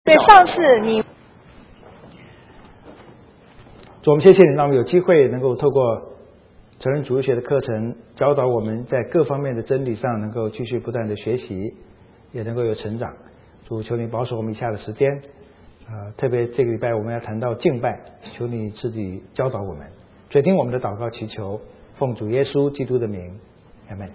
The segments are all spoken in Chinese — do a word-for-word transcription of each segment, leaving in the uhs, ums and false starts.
对，上次你， 主，我们谢谢你，让我们有机会能够透过成人主日学的课程，教导我们在各方面的真理上能够继续不断的学习，也能够有成长。主，求你保守我们以下的时间，呃，特别这个礼拜我们要谈到敬拜，求你自己教导我们，垂听我们的祷告祈求，奉主耶稣基督的名，阿们。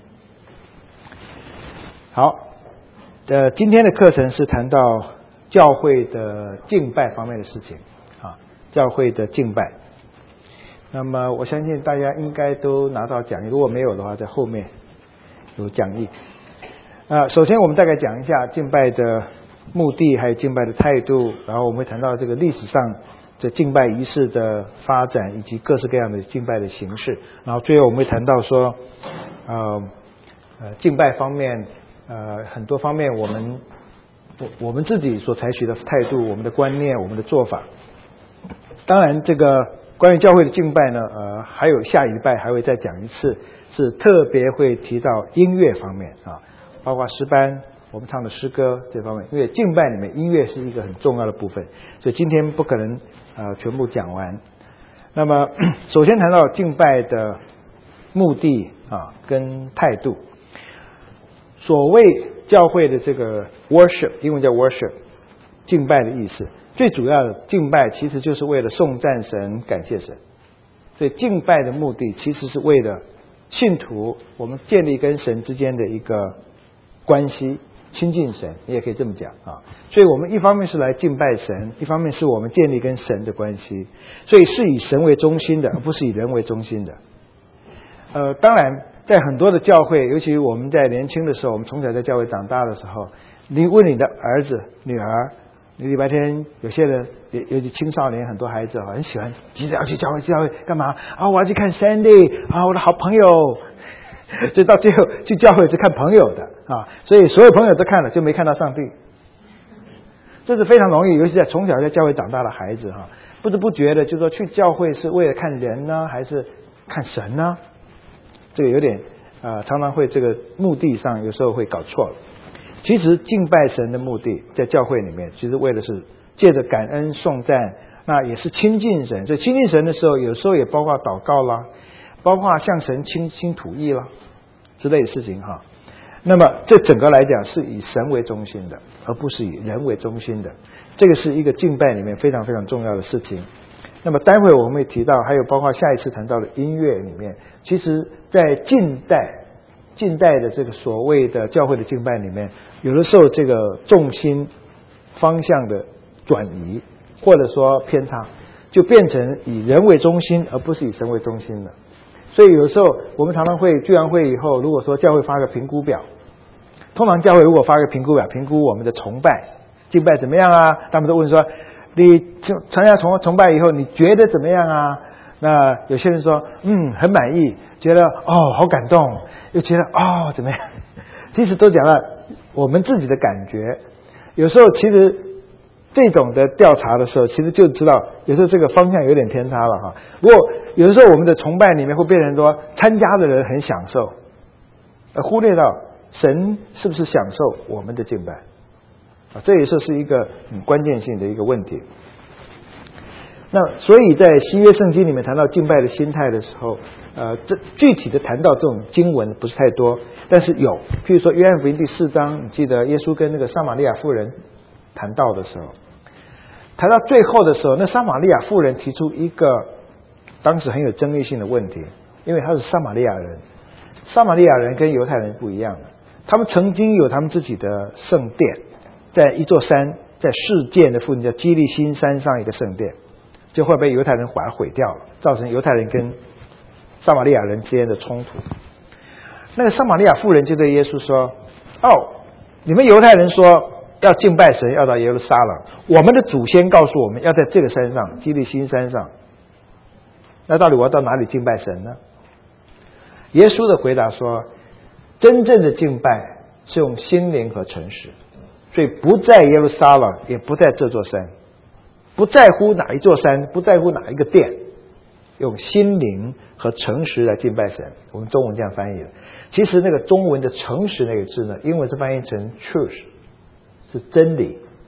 好，呃，今天的课程是谈到教会的敬拜方面的事情啊，教会的敬拜。那么我相信大家应该都拿到讲义，如果没有的话，在后面有讲义。呃，首先我们大概讲一下敬拜的目的，还有敬拜的态度，然后我们会谈到这个历史上这敬拜仪式的发展，以及各式各样的敬拜的形式。然后最后我们会谈到说，呃呃，敬拜方面。呃，很多方面我们我我们自己所采取的态度，我们的观念，我们的做法。当然，这个关于教会的敬拜呢，呃，还有下一礼拜还会再讲一次，是特别会提到音乐方面啊，包括诗班，我们唱的诗歌这方面，因为敬拜里面音乐是一个很重要的部分，所以今天不可能呃全部讲完。那么，首先谈到敬拜的目的啊跟态度。所谓教会的这个 worship， 英文叫 worship， 敬拜的意思，最主要的敬拜其实就是为了颂赞神、感谢神。所以敬拜的目的其实是为了信徒我们建立跟神之间的一个关系，亲近神，你也可以这么讲啊。所以我们一方面是来敬拜神，一方面是我们建立跟神的关系，所以是以神为中心的，而不是以人为中心的。呃，当然。在很多的教会，尤其我们在年轻的时候，我们从小在教会长大的时候，你问你的儿子、女儿，你礼拜天有些人，尤其青少年，很多孩子很喜欢急着要去教会，教会干嘛啊？我要去看 Sandy 啊，我的好朋友，所以到最后去教会是看朋友的啊，所以所有朋友都看了，就没看到上帝。这是非常容易，尤其在从小在教会长大的孩子哈，不知不觉的就说去教会是为了看人呢，还是看神呢？这个有点呃，常常会这个目的上有时候会搞错了。其实敬拜神的目的在教会里面，其实为的是借着感恩颂赞，那也是亲近神。所以亲近神的时候，有时候也包括祷告啦，包括向神倾心吐意啦之类的事情哈。那么这整个来讲是以神为中心的，而不是以人为中心的。这个是一个敬拜里面非常非常重要的事情。那么待会我们会提到，还有包括下一次谈到的音乐里面，其实在近代近代的这个所谓的教会的敬拜里面，有的时候这个重心方向的转移，或者说偏差，就变成以人为中心，而不是以神为中心了。所以有时候我们常常会聚完会以后，如果说教会发个评估表，通常教会如果发个评估表，评估我们的崇拜敬拜怎么样啊，他们都问说，你参加崇崇拜以后，你觉得怎么样啊？那有些人说，嗯，很满意，觉得哦好感动，又觉得哦怎么样？其实都讲了我们自己的感觉。有时候其实这种的调查的时候，其实就知道有时候这个方向有点偏差了哈。不过有的时候我们的崇拜里面会变成说，参加的人很享受，而忽略到神是不是享受我们的敬拜啊？这也是是一个很关键性的一个问题。那所以在新约圣经里面谈到敬拜的心态的时候，呃，这具体的谈到这种经文不是太多，但是有，譬如说约翰福音第四章，你记得耶稣跟那个撒玛利亚妇人谈到的时候，谈到最后的时候，那撒玛利亚妇人提出一个当时很有争议性的问题，因为她是撒玛利亚人，撒玛利亚人跟犹太人不一样的，他们曾经有他们自己的圣殿，在一座山，在事件的附近叫基利心山上一个圣殿。就会被犹太人把它毁掉了，造成犹太人跟撒玛利亚人之间的冲突。那个撒玛利亚妇人就对耶稣说，哦，你们犹太人说要敬拜神要到耶路撒冷，我们的祖先告诉我们要在这个山上基利心山上，那到底我要到哪里敬拜神呢？耶稣的回答说，真正的敬拜是用心灵和诚实，所以不在耶路撒冷，也不在这座山，不在乎哪一座山，不在乎哪一个殿，用心灵和诚实来敬拜神。我们中文这样翻译的，其实那个中文的诚实那个字呢，英文是翻译成 truth， 是真理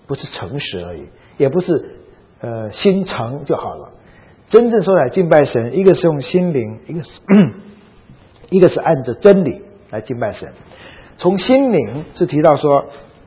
不是诚实而已，也不是呃心诚就好了。真正说来敬拜神，一个是用心灵，一个是一个是按着真理来敬拜神。从心灵是提到说，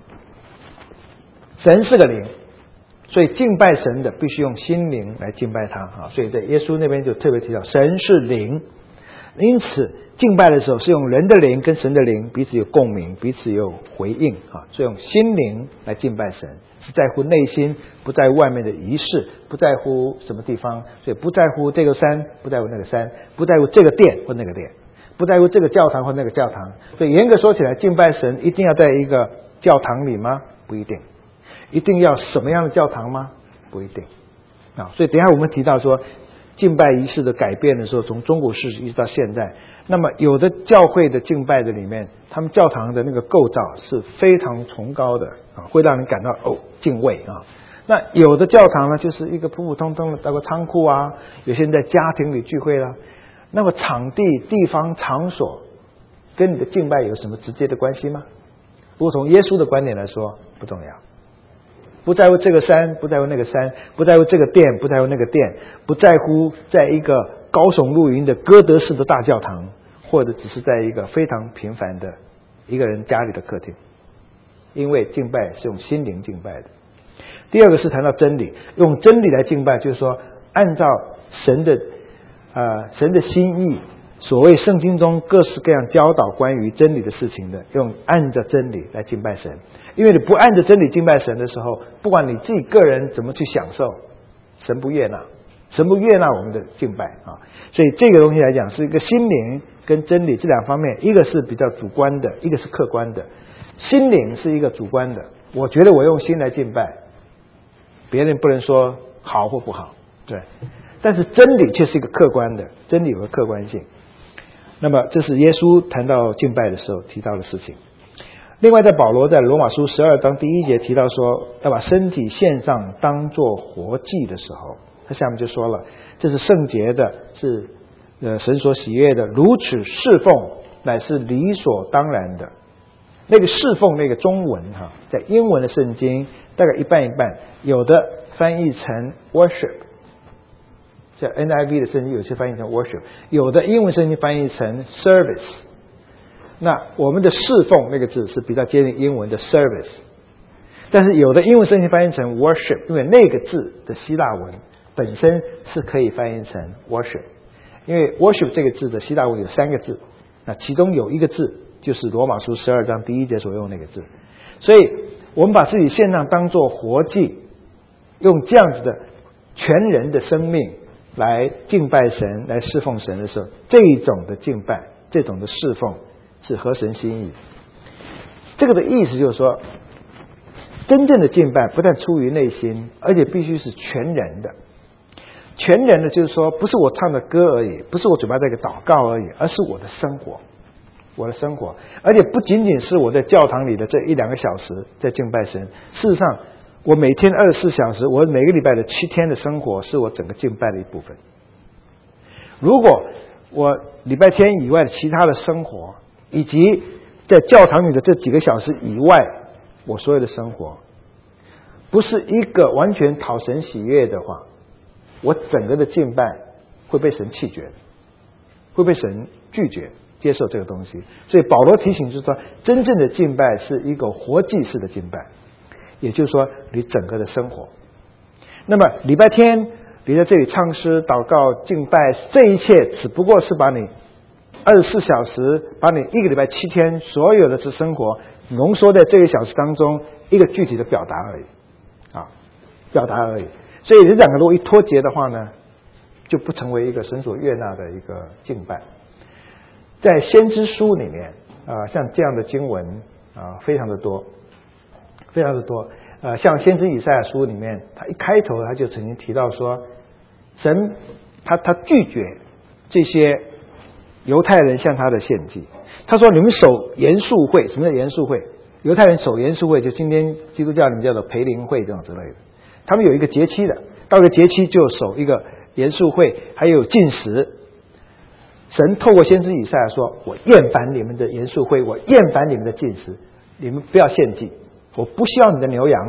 神是个灵，所以敬拜神的必须用心灵来敬拜他啊。所以在耶稣那边就特别提到，神是灵，因此敬拜的时候是用人的灵跟神的灵彼此有共鸣，彼此有回应啊。所以用心灵来敬拜神，是在乎内心，不在乎外面的仪式，不在乎什么地方，所以不在乎这个山，不在乎那个山，不在乎这个殿或那个殿，不在乎这个教堂或那个教堂。所以严格说起来，敬拜神一定要在一个教堂里吗？不一定。一定要什么样的教堂吗？不一定啊。所以等一下我们提到说敬拜仪式的改变的时候，从中古世一直到现在，那么有的教会的敬拜的里面，他们教堂的那个构造是非常崇高的啊，会让人感到哦敬畏啊。那有的教堂呢，就是一个普普通通的包括仓库啊，有些人在家庭里聚会啦。那么场地、地方、场所跟你的敬拜有什么直接的关系吗？如果从耶稣的观点来说，不重要。不在乎这个山，不在乎那个山，不在乎这个殿，不在乎那个殿，不在乎在一个高耸入云的哥德式的大教堂，或者只是在一个非常平凡的一个人家里的客厅。因为敬拜是用心灵敬拜的。第二个是谈到真理，用真理来敬拜，就是说按照神的呃神的心意，所谓圣经中各式各样教导关于真理的事情的，用按着真理来敬拜神。因为你不按着真理敬拜神的时候，不管你自己个人怎么去享受，神不悦纳，神不悦纳我们的敬拜啊。所以这个东西来讲，是一个心灵跟真理这两方面，一个是比较主观的，一个是客观的。心灵是一个主观的，我觉得我用心来敬拜，别人不能说好或不好，对。但是真理却是一个客观的，真理有个客观性。那么这是耶稣谈到敬拜的时候提到的事情。另外在保罗在罗马书十二章第一节提到说，要把身体献上当作活祭的时候，他下面就说了，这是圣洁的，是呃神所喜悦的，如此侍奉乃是理所当然的。那个侍奉那个中文哈，在英文的圣经大概一半一半，有的翻译成 worship， 在 N I V 的圣经有些翻译成 worship， 有的英文圣经翻译成 service。那我们的侍奉那个字是比较接近英文的 service， 但是有的英文圣经翻译成 worship， 因为那个字的希腊文本身是可以翻译成 worship， 因为 worship 这个字的希腊文有三个字，那其中有一个字就是罗马书十二章第一节所用那个字，所以我们把自己献上当作活祭，用这样子的全人的生命来敬拜神，来侍奉神的时候，这种的敬拜，这种的侍奉是合神心意。这个的意思就是说，真正的敬拜不但出于内心，而且必须是全人的。全人的就是说，不是我唱的歌而已，不是我嘴巴在一个祷告而已，而是我的生活，我的生活，而且不仅仅是我在教堂里的这一两个小时在敬拜神。事实上，我每天二十四小时，我每个礼拜的七天的生活，是我整个敬拜的一部分。如果我礼拜天以外的其他的生活，以及在教堂里的这几个小时以外，我所有的生活不是一个完全讨神喜悦的话，我整个的敬拜会被神弃绝，会被神拒绝接受这个东西。所以保罗提醒就是说，真正的敬拜是一个活祭式的敬拜，也就是说你整个的生活。那么礼拜天你在这里唱诗、祷告、敬拜，这一切只不过是把你二十四小时，把你一个礼拜七天所有的这生活浓缩在这个小时当中一个具体的表达而已啊，表达而已。所以这两个如果一脱节的话呢，就不成为一个神所悦纳的一个敬拜。在先知书里面啊、呃，像这样的经文啊、呃，非常的多，非常的多。呃，像先知以赛亚书里面，他一开头他就曾经提到说，神他他拒绝这些犹太人向他的献祭。他说：“你们守严肃会，什么叫严肃会？犹太人守严肃会，就今天基督教里面叫做培灵会这种之类的。他们有一个节期的，到一个节期就守一个严肃会，还有禁食。神透过先知以赛亚说：我厌烦你们的严肃会，我厌烦你们的禁食，你们不要献祭。我不需要你的牛羊，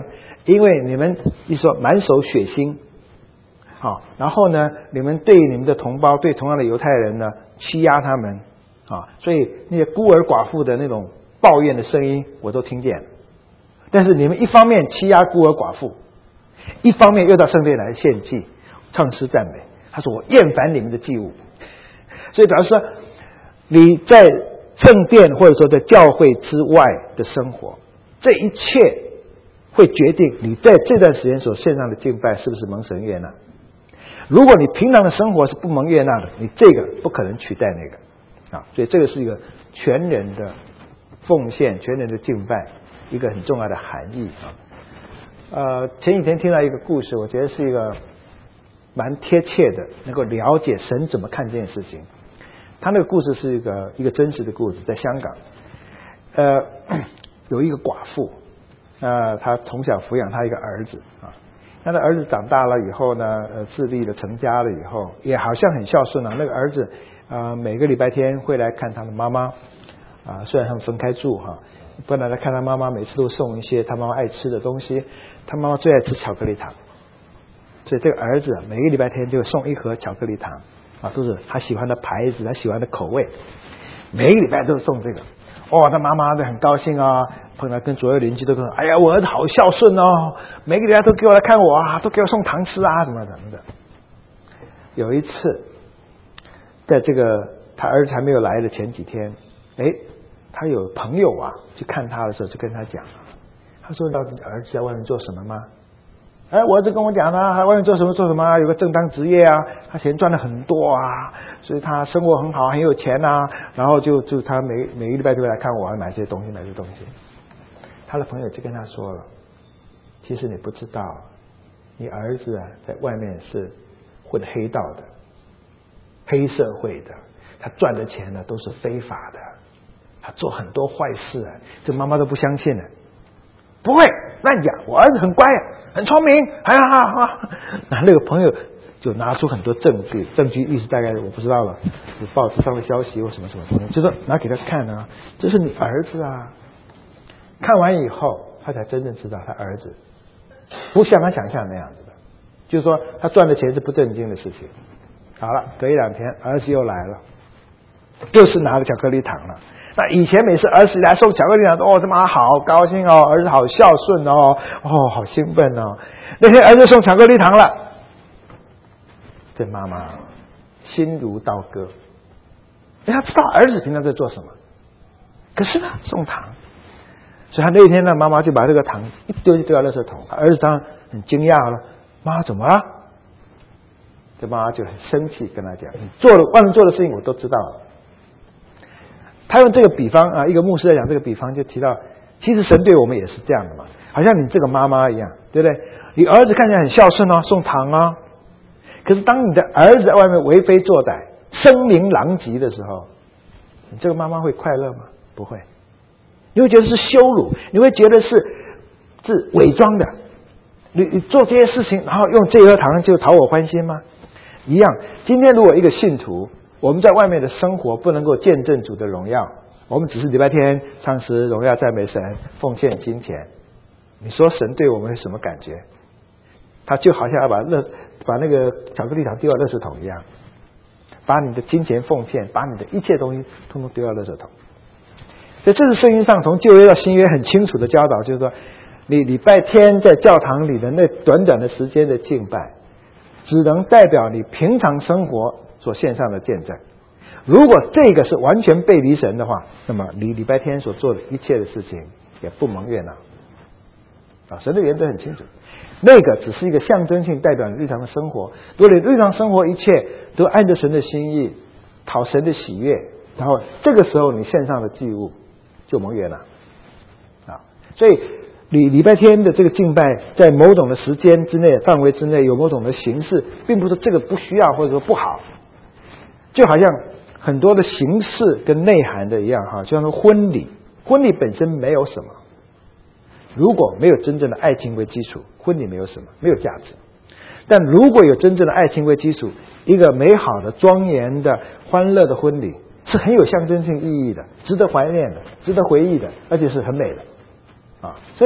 因为你们一说满手血腥，好，然后呢，你们对你们的同胞，对同样的犹太人呢，欺压他们，啊，所以那些孤儿寡妇的那种抱怨的声音，我都听见了。但是你们一方面欺压孤儿寡妇，一方面又到圣殿来献祭、唱诗赞美。他说：“我厌烦你们的祭物。”所以表示说，你在圣殿或者说在教会之外的生活，这一切会决定你在这段时间所献上的敬拜是不是蒙神悦纳。如果你平常的生活是不蒙悦纳的，你这个不可能取代那个啊。所以这个是一个全人的奉献、全人的敬拜，一个很重要的含义啊。呃，前几天听到一个故事，我觉得是一个蛮贴切的，能够了解神怎么看这件事情。他那个故事是一个一个真实的故事，在香港，呃，有一个寡妇，呃，她从小抚养她一个儿子啊。那他儿子长大了以后呢，呃，自立了，成家了以后，也好像很孝顺啊。那个儿子啊、呃，每个礼拜天会来看他的妈妈啊，虽然他们分开住哈，不然来看他妈妈，每次都送一些他妈妈爱吃的东西。他妈妈最爱吃巧克力糖，所以这个儿子每个礼拜天就送一盒巧克力糖啊，都是他喜欢的牌子，他喜欢的口味，每个礼拜都送这个。哦，他妈妈都很高兴啊，碰到跟左右邻居都说：“哎呀，我儿子好孝顺哦，每个礼拜都给我来看我啊，都给我送糖吃啊，什么什么的。”有一次，在这个他儿子还没有来的前几天，哎，他有朋友啊去看他的时候，就跟他讲，他说：“到底儿子在外面做什么吗？”哎，我儿子跟我讲啊，他外面做什么做什么，有个正当职业啊，他钱赚了很多啊，所以他生活很好，很有钱啊。然后就就他每每个礼拜就会来看我，买这些东西，买这些东西。他的朋友就跟他说了，其实你不知道，你儿子啊在外面是混黑道的，黑社会的，他赚的钱呢都是非法的，他做很多坏事啊，这妈妈都不相信了。不会乱讲，我儿子很乖，很聪明，哎呀哈哈。那那个朋友就拿出很多证据，证据意思大概我不知道了，是报纸上的消息或什么什么东西，就说拿给他看啊，这是你儿子啊。看完以后，他才真正知道他儿子不像他想象那样子的，就是说他赚的钱是不正经的事情。好了，隔一两天，儿子又来了，又是拿着巧克力糖了。那以前每次儿子来送巧克力糖，哦，这妈好高兴哦，儿子好孝顺哦，哦，好兴奋哦。那天儿子送巧克力糖了，这妈妈心如刀割，因为他知道儿子平常在做什么，可是呢，送糖，所以他那天呢，妈妈就把这个糖一丢就丢到垃圾桶。儿子当然很惊讶了，妈怎么了？这妈妈就很生气，跟他讲：“你做的外面做的事情我都知道了。”他用这个比方啊，一个牧师在讲这个比方，就提到，其实神对我们也是这样的嘛，好像你这个妈妈一样，对不对？你儿子看起来很孝顺哦，送糖哦，可是当你的儿子在外面为非作歹、声名狼藉的时候，你这个妈妈会快乐吗？不会，你会觉得是羞辱，你会觉得是是伪装的。你你做这些事情，然后用这盒糖就讨我欢心吗？一样，今天如果一个信徒，我们在外面的生活不能够见证主的荣耀，我们只是礼拜天唱诗荣耀赞美神，奉献金钱，你说神对我们是什么感觉？他就好像要把垃把那个巧克力糖丢到垃圾桶一样，把你的金钱奉献，把你的一切东西通通丢到垃圾桶。所以这是圣经上从旧约到新约很清楚的教导，就是说你礼拜天在教堂里的那短短的时间的敬拜，只能代表你平常生活所献上的见证。如果这个是完全背离神的话，那么你礼拜天所做的一切的事情也不蒙悦纳啊。神的原则很清楚，那个只是一个象征性，代表你日常的生活。如果你日常生活一切都按着神的心意，讨神的喜悦，然后这个时候你献上的祭物就蒙悦纳啊。所以你礼拜天的这个敬拜，在某种的时间之内、范围之内，有某种的形式，并不是这个不需要或者说不好。就好像很多的形式跟内涵的一样哈，就像说婚礼，婚礼本身没有什么，如果没有真正的爱情为基础，婚礼没有什么，没有价值。但如果有真正的爱情为基础，一个美好的、庄严的、欢乐的婚礼，是很有象征性意义的，值得怀念的，值得回忆的，而且是很美的啊。所以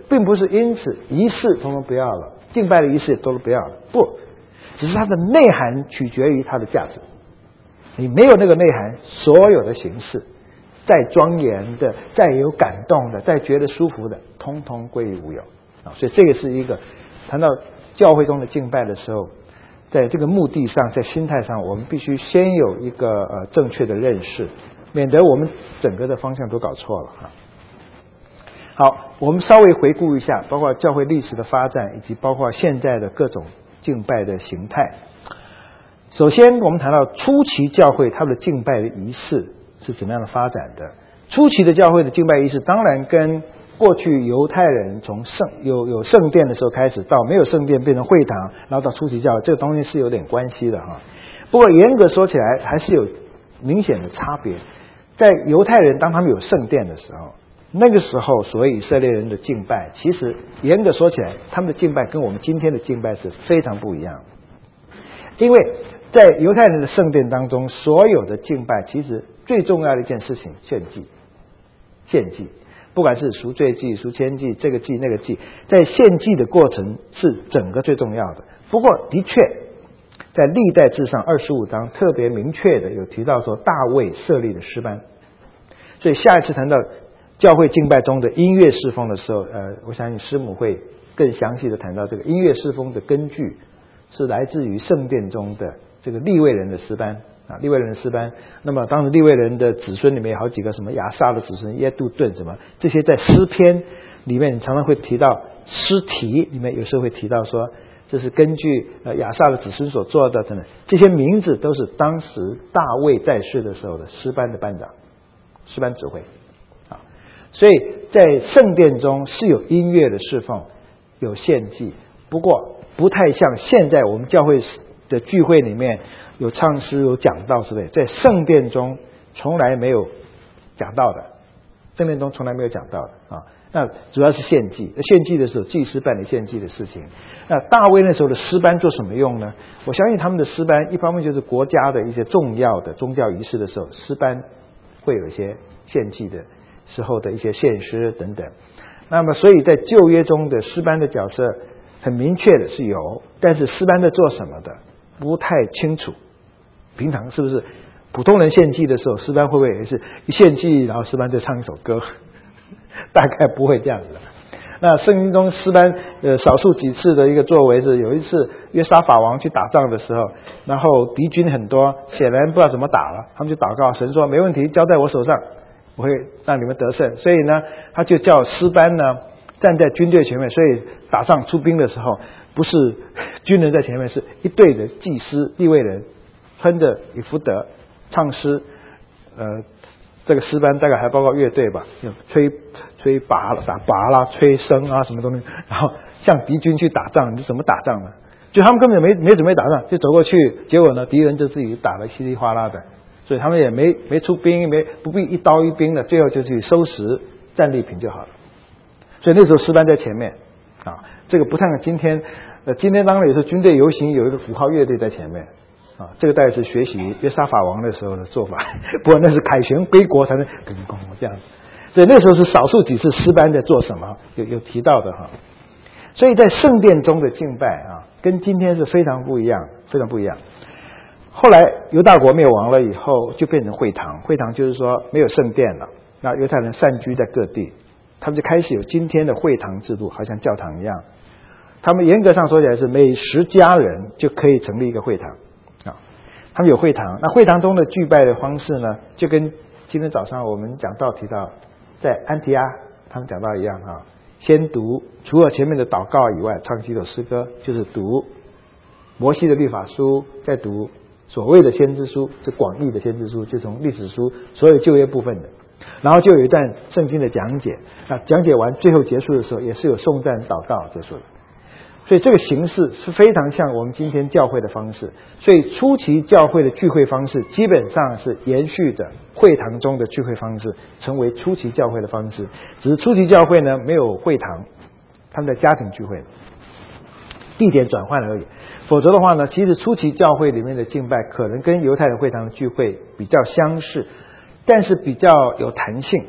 并不是因此仪式统统不要了，敬拜的仪式也都不要了，不，只是它的内涵取决于它的价值。你没有那个内涵，所有的形式再庄严的、再有感动的、再觉得舒服的，通通归于无有啊！所以这个是一个谈到教会中的敬拜的时候，在这个目的上，在心态上，我们必须先有一个呃正确的认识，免得我们整个的方向都搞错了啊。好，我们稍微回顾一下，包括教会历史的发展，以及包括现在的各种敬拜的形态。首先，我们谈到初期教会它的敬拜的仪式是怎么样的发展的。初期的教会的敬拜仪式，当然跟过去犹太人从圣有有圣殿的时候开始，到没有圣殿变成会堂，然后到初期教会，这个东西是有点关系的哈。不过严格说起来，还是有明显的差别。在犹太人当他们有圣殿的时候，那个时候所谓以色列人的敬拜，其实严格说起来，他们的敬拜跟我们今天的敬拜是非常不一样的。因为在犹太人的圣殿当中，所有的敬拜其实最重要的一件事情，献祭，献祭，不管是赎罪祭、赎愆祭，这个祭那个祭，在献祭的过程是整个最重要的。不过的确，在历代志上二十五章特别明确的有提到说，大卫设立的诗班。所以下一次谈到教会敬拜中的音乐侍奉的时候，呃，我相信师母会更详细的谈到这个音乐侍奉的根据是来自于圣殿中的这个利未人的诗班啊，利未人的诗班。那么当时利未人的子孙里面有好几个，什么亚萨的子孙耶杜顿什么，这些在诗篇里面常常会提到，诗题里面有时候会提到说，这是根据呃亚萨的子孙所做的等等，这些名字都是当时大卫在世的时候的诗班的班长、诗班指挥啊。所以在圣殿中是有音乐的侍奉，有献祭，不过不太像现在我们教会的聚会里面有唱诗、有讲道之类，在圣殿中从来没有讲道的，圣殿中从来没有讲道的啊。那主要是献祭，献祭的时候祭司办理献祭的事情。那大卫那时候的诗班做什么用呢？我相信他们的诗班一方面就是国家的一些重要的宗教仪式的时候，诗班会有一些献祭的时候的一些献诗等等。那么所以在旧约中的诗班的角色很明确的是有，但是诗班在做什么的不太清楚。平常是不是普通人献祭的时候，诗班会不会也是一献祭然后诗班就唱一首歌？大概不会这样子的。那圣经中诗班呃少数几次的一个作为是，有一次约沙法王去打仗的时候，然后敌军很多，显然不知道怎么打了，他们就祷告神说没问题，交在我手上，我会让你们得胜。所以呢，他就叫诗班呢站在军队前面，所以打仗出兵的时候，不是军人在前面，是一队的祭司利未人哼着以弗得唱诗，呃。这个诗班大概还包括乐队吧，吹吹拔了、打拔啦、吹笙啊什么东西，然后向敌军去打仗，你怎么打仗呢？就他们根本没没准备打仗，就走过去，结果呢，敌人就自己打得稀里哗啦的，所以他们也没没出兵，没不必一刀一兵的，最后就去收拾战利品就好了。所以那时候诗班在前面啊，这个不像今天，呃，今天当然也是军队游行有一个鼓号乐队在前面。啊，这个大概是学习约沙法王的时候的做法，不过那是凯旋归国才能跟公这样子，所以那时候是少数几次诗班在做什么，有有提到的哈。所以在圣殿中的敬拜啊，跟今天是非常不一样，非常不一样。后来犹大国灭亡了以后，就变成会堂，会堂就是说没有圣殿了，那犹太人散居在各地，他们就开始有今天的会堂制度，好像教堂一样。他们严格上说起来是每十家人就可以成立一个会堂。他们有会堂，那会堂中的聚拜的方式呢，就跟今天早上我们讲到提到，在安提阿他们讲到一样啊，先读除了前面的祷告以外，唱几首诗歌，就是读摩西的律法书，再读所谓的先知书，是广义的先知书，就从历史书所有旧约部分的，然后就有一段圣经的讲解，那讲解完最后结束的时候，也是有颂赞祷告结束的。所以这个形式是非常像我们今天教会的方式，所以初期教会的聚会方式基本上是延续着会堂中的聚会方式，成为初期教会的方式。只是初期教会呢没有会堂，他们在家庭聚会，地点转换而已。否则的话呢，其实初期教会里面的敬拜可能跟犹太人会堂的聚会比较相似，但是比较有弹性，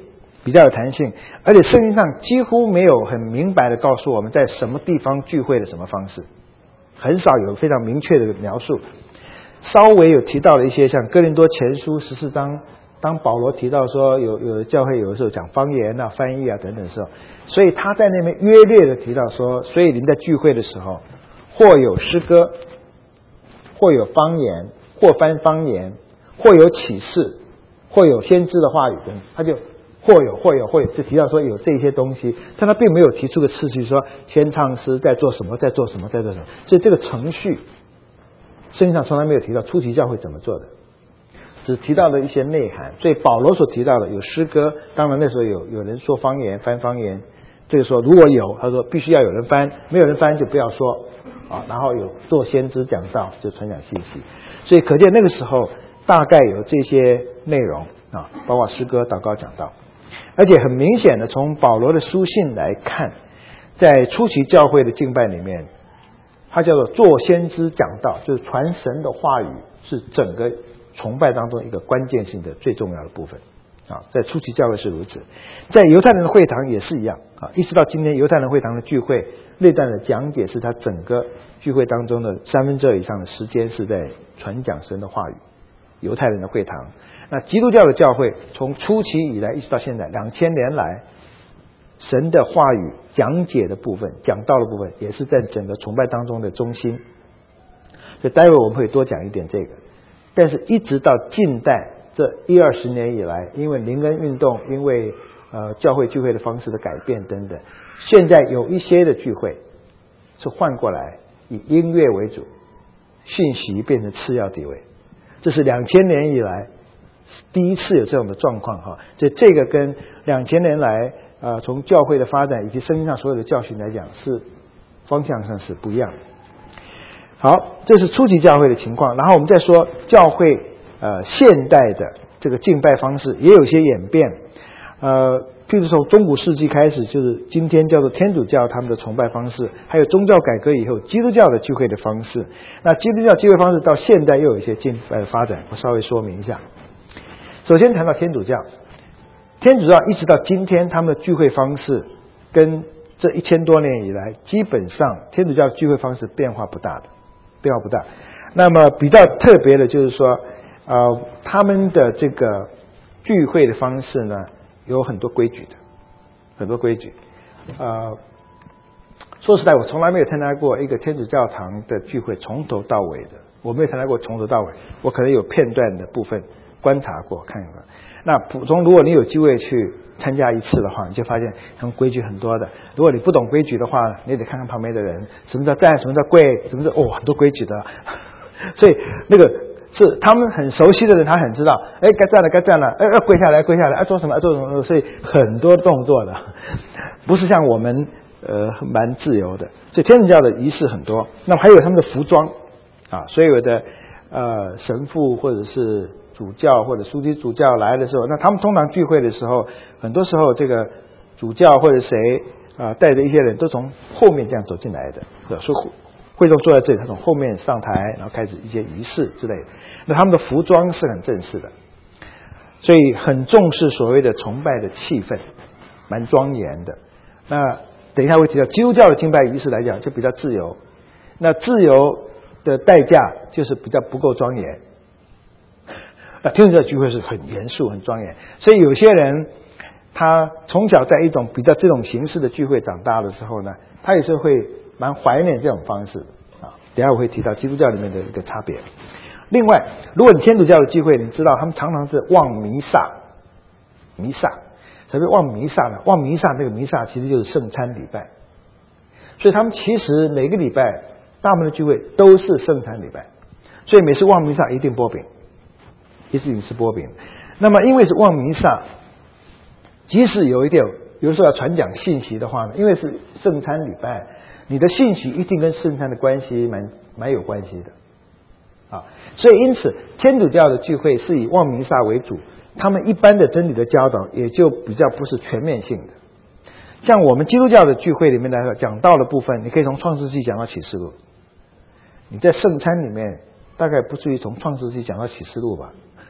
比较有弹性，而且圣经上几乎没有很明白的告诉我们在什么地方聚会的什么方式，很少有非常明确的描述。稍微有提到了一些，像哥林多前书十四章，当保罗提到说有有的教会有的时候讲方言啊、翻译啊等等的时候，所以他在那边约略的提到说，所以你们在聚会的时候，或有诗歌，或有方言，或翻方言，或有启示，或有先知的话语等，他就或有或有或有，就提到说有这些东西，但他并没有提出个次序，说先唱诗，再做什么，再做什么，再做什么，所以这个程序圣经上从来没有提到初期教会怎么做的，只提到了一些内涵。所以保罗所提到的有诗歌，当然那时候有有人说方言翻方言，这个时候如果有，他说必须要有人翻，没有人翻就不要说啊。然后有做先知讲道，就传讲信息。所以可见那个时候大概有这些内容啊，包括诗歌、祷告、讲道。而且很明显的从保罗的书信来看，在初期教会的敬拜里面，它叫做做先知讲道，就是传神的话语，是整个崇拜当中一个关键性的最重要的部分啊。在初期教会是如此，在犹太人的会堂也是一样啊。一直到今天，犹太人会堂的聚会，类段的讲解是他整个聚会当中的三分之二以上的时间是在传讲神的话语。犹太人的会堂，那基督教的教会从初期以来一直到现在两千年来，神的话语讲解的部分、讲道的部分，也是在整个崇拜当中的中心。所以待会我们会多讲一点这个。但是一直到近代这一二十年以来，因为灵恩运动，因为呃教会聚会的方式的改变等等，现在有一些的聚会是换过来以音乐为主，讯息变成次要地位。这是两千年以来第一次有这种的状况哈，所以这个跟两千年来呃从教会的发展以及圣经上所有的教训来讲，是方向上是不一样的。好，这是初级教会的情况。然后我们再说教会呃现代的这个敬拜方式也有些演变，呃，譬如从中古世纪开始，就是今天叫做天主教他们的崇拜方式，还有宗教改革以后基督教的聚会的方式。那基督教聚会方式到现代又有一些进呃发展，我稍微说明一下。首先谈到天主教，天主教一直到今天他们的聚会方式跟这一千多年以来，基本上天主教聚会方式变化不大的，变化不大。那么比较特别的就是说，呃，他们的这个聚会的方式呢，有很多规矩的，很多规矩。呃，说实在，我从来没有参加过一个天主教堂的聚会从头到尾的，我没有参加过从头到尾，我可能有片段的部分观察过看过。那普通如果你有机会去参加一次的话，你就发现他们规矩很多的。如果你不懂规矩的话，你得看看旁边的人，什么叫站，什么叫跪，什么叫哦，很多规矩的。所以那个是他们很熟悉的人，他很知道，哎，该站了，该站了，哎，要跪下来，跪下来，要做什么，要做什么，所以很多动作的，不是像我们呃蛮自由的。所以天主教的仪式很多，那么还有他们的服装啊，所有的呃神父或者是主教或者书记主教来的时候，那他们通常聚会的时候，很多时候这个主教或者谁啊、呃、带着一些人都从后面这样走进来的，所以会众坐在这里，他从后面上台，然后开始一些仪式之类的。那他们的服装是很正式的，所以很重视所谓的崇拜的气氛，蛮庄严的。那等一下会提到基督教的敬拜仪式来讲，就比较自由。那自由的代价就是比较不够庄严。那天主教聚会是很严肃、很庄严，所以有些人他从小在一种比较这种形式的聚会长大的时候呢，他也是会蛮怀念这种方式啊。等一下我会提到基督教里面的一个差别。另外，如果你天主教的聚会，你知道他们常常是望弥撒，弥撒，什么望弥撒呢？望弥撒那个弥撒其实就是圣餐礼拜，所以他们其实每个礼拜大部分的聚会都是圣餐礼拜，所以每次望弥撒一定擘饼，一定是擘饼。那么因为是望弥撒，即使有一点有时候要传讲信息的话呢，因为是圣餐礼拜，你的信息一定跟圣餐的关系蛮蛮有关系的。啊，所以因此天主教的聚会是以望弥撒为主，他们一般的真理的教导也就比较不是全面性的。像我们基督教的聚会里面来说，讲道的部分，你可以从创世纪讲到启示录。你在圣餐里面大概不至于从创世纪讲到启示录吧？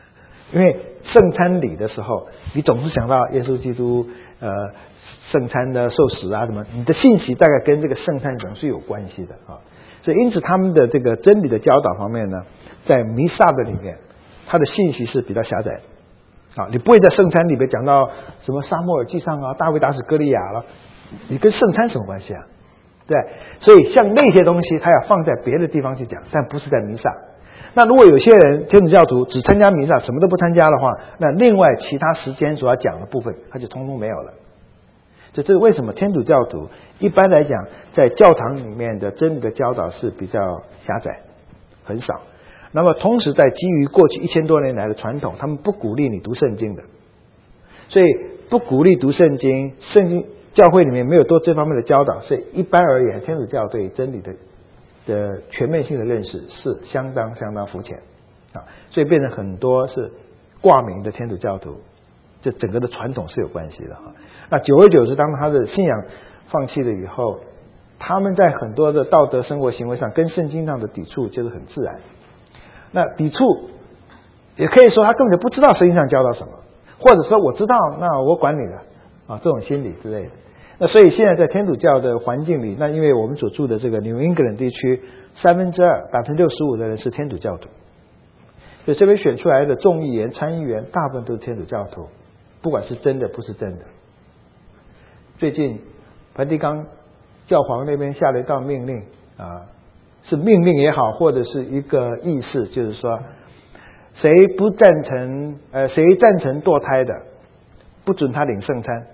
因为圣餐礼的时候，你总是想到耶稣基督呃圣餐的受死啊什么，你的信息大概跟这个圣餐总是有关系的啊。所以因此他们的这个真理的教导方面呢，在弥撒的里面，它的信息是比较狭窄的。啊，你不会在圣餐里面讲到什么撒母耳记上啊，大卫打死歌利亚了，你跟圣餐什么关系啊？对，所以像那些东西，他要放在别的地方去讲，但不是在弥撒。那如果有些人天主教徒只参加弥撒，什么都不参加的话，那另外其他时间所要讲的部分，他就通通没有了。就这是为什么天主教徒一般来讲，在教堂里面的真理的教导是比较狭窄，很少。那么同时在基于过去一千多年来的传统，他们不鼓励你读圣经的，所以不鼓励读圣经，圣经教会里面没有多这方面的教导，所以一般而言，天主教对真理的的全面性的认识是相当相当肤浅啊，所以变成很多是挂名的天主教徒，这整个的传统是有关系的哈。那久而久之，当他的信仰放弃了以后，他们在很多的道德生活行为上跟圣经上的抵触就是很自然。那抵触也可以说他根本就不知道圣经上教导什么，或者说我知道，那我管你了啊，这种心理之类的。那所以现在在天主教的环境里，那因为我们所住的这个纽英格兰地区，三分之二百分之六十五的人是天主教徒，所以这边选出来的众议员、参议员大部分都是天主教徒，不管是真的不是真的。最近梵蒂冈教皇那边下了一道命令啊，是命令也好，或者是一个意思，就是说谁不赞成呃谁赞成堕胎的，不准他领圣餐。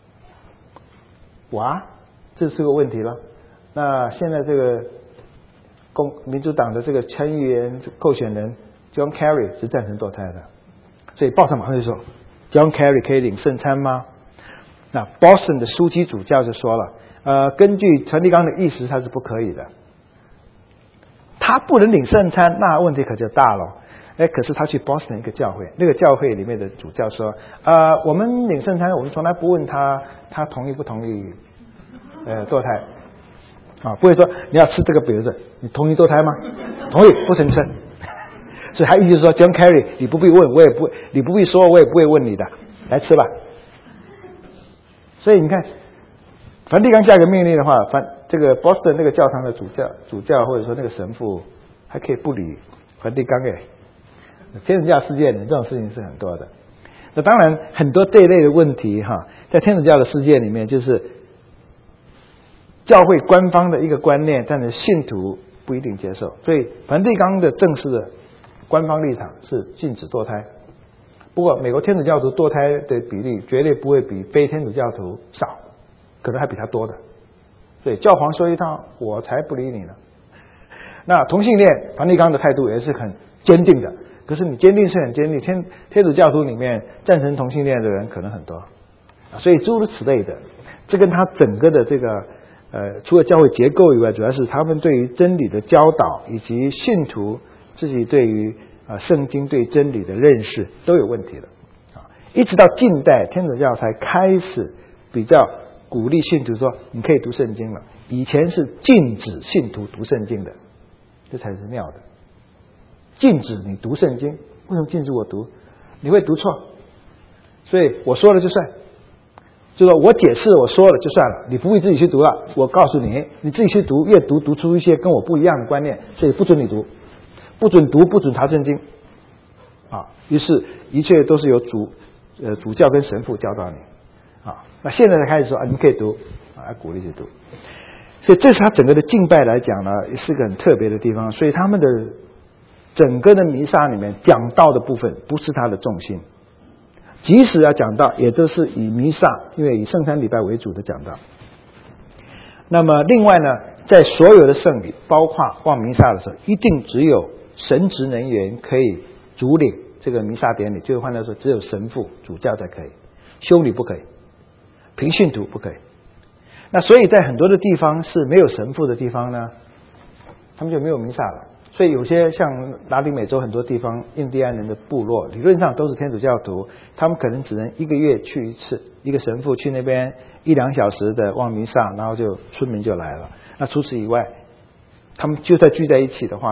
哇，这是个问题了。那现在这个共民主党的这个参议员候选人 John Kerry 是赞成堕胎的，所以报上马上就说 John Kerry 可以领圣餐吗？那 Boston 的枢机主教就说了，呃，根据梵蒂冈的意思，他是不可以的。他不能领圣餐，那问题可就大了。哎，可是他去 Boston 一个教会，那个教会里面的主教说，呃，我们领圣餐，我们从来不问他，他同意不同意，呃，堕胎，啊，不会说你要吃这个饼子，你同意堕胎吗？同意，不准吃。所以他意思说 ，John Kerry， 你不必问，我也不，你不必说，我也不会问你的，来吃吧。所以你看，梵蒂冈下个命令的话，梵这个 Boston 那个教堂的主教、主教或者说那个神父还可以不理梵蒂冈诶。天主教世界里这种事情是很多的。那当然很多这一类的问题哈，在天主教的世界里面，就是教会官方的一个观念，但是信徒不一定接受。所以梵蒂冈的正式的官方立场是禁止堕胎。不过美国天主教徒堕胎的比例绝对不会比非天主教徒少，可能还比他多的。所以教皇说一套，我才不理你呢。那同性恋，梵蒂冈的态度也是很坚定的。可是你坚定是很坚定，天天主教徒里面赞成同性恋的人可能很多，所以诸如此类的，这跟他整个的这个呃，除了教会结构以外，主要是他们对于真理的教导以及信徒自己对于啊，圣经对真理的认识都有问题了啊！一直到近代，天主教才开始比较鼓励信徒说，你可以读圣经了。以前是禁止信徒读圣经的，这才是妙的。禁止你读圣经，为什么禁止我读？你会读错，所以我说了就算，就说我解释我说了就算了，你不必自己去读了。我告诉你，你自己去读，越读读出一些跟我不一样的观念，所以不准你读。不准读，不准查圣经，啊，于是一切都是由主呃主教跟神父教导你，啊，那现在才开始说啊，你可以读，啊，鼓励去读，所以这是他整个的敬拜来讲呢，也是个很特别的地方。所以他们的整个的弥撒里面讲道的部分不是他的重心，即使要讲道，也都是以弥撒，因为以圣餐礼拜为主的讲道。那么另外呢，在所有的圣礼，包括望弥撒的时候，一定只有神职人员可以主领这个弥撒典礼，就是换句话说，只有神父、主教才可以，修女不可以，平信徒不可以。那所以在很多的地方是没有神父的地方呢，他们就没有弥撒了。所以有些像拉丁美洲很多地方，印第安人的部落理论上都是天主教徒，他们可能只能一个月去一次，一个神父去那边一两小时的望弥撒，然后就村民就来了。那除此以外，他们就在聚在一起的话呢，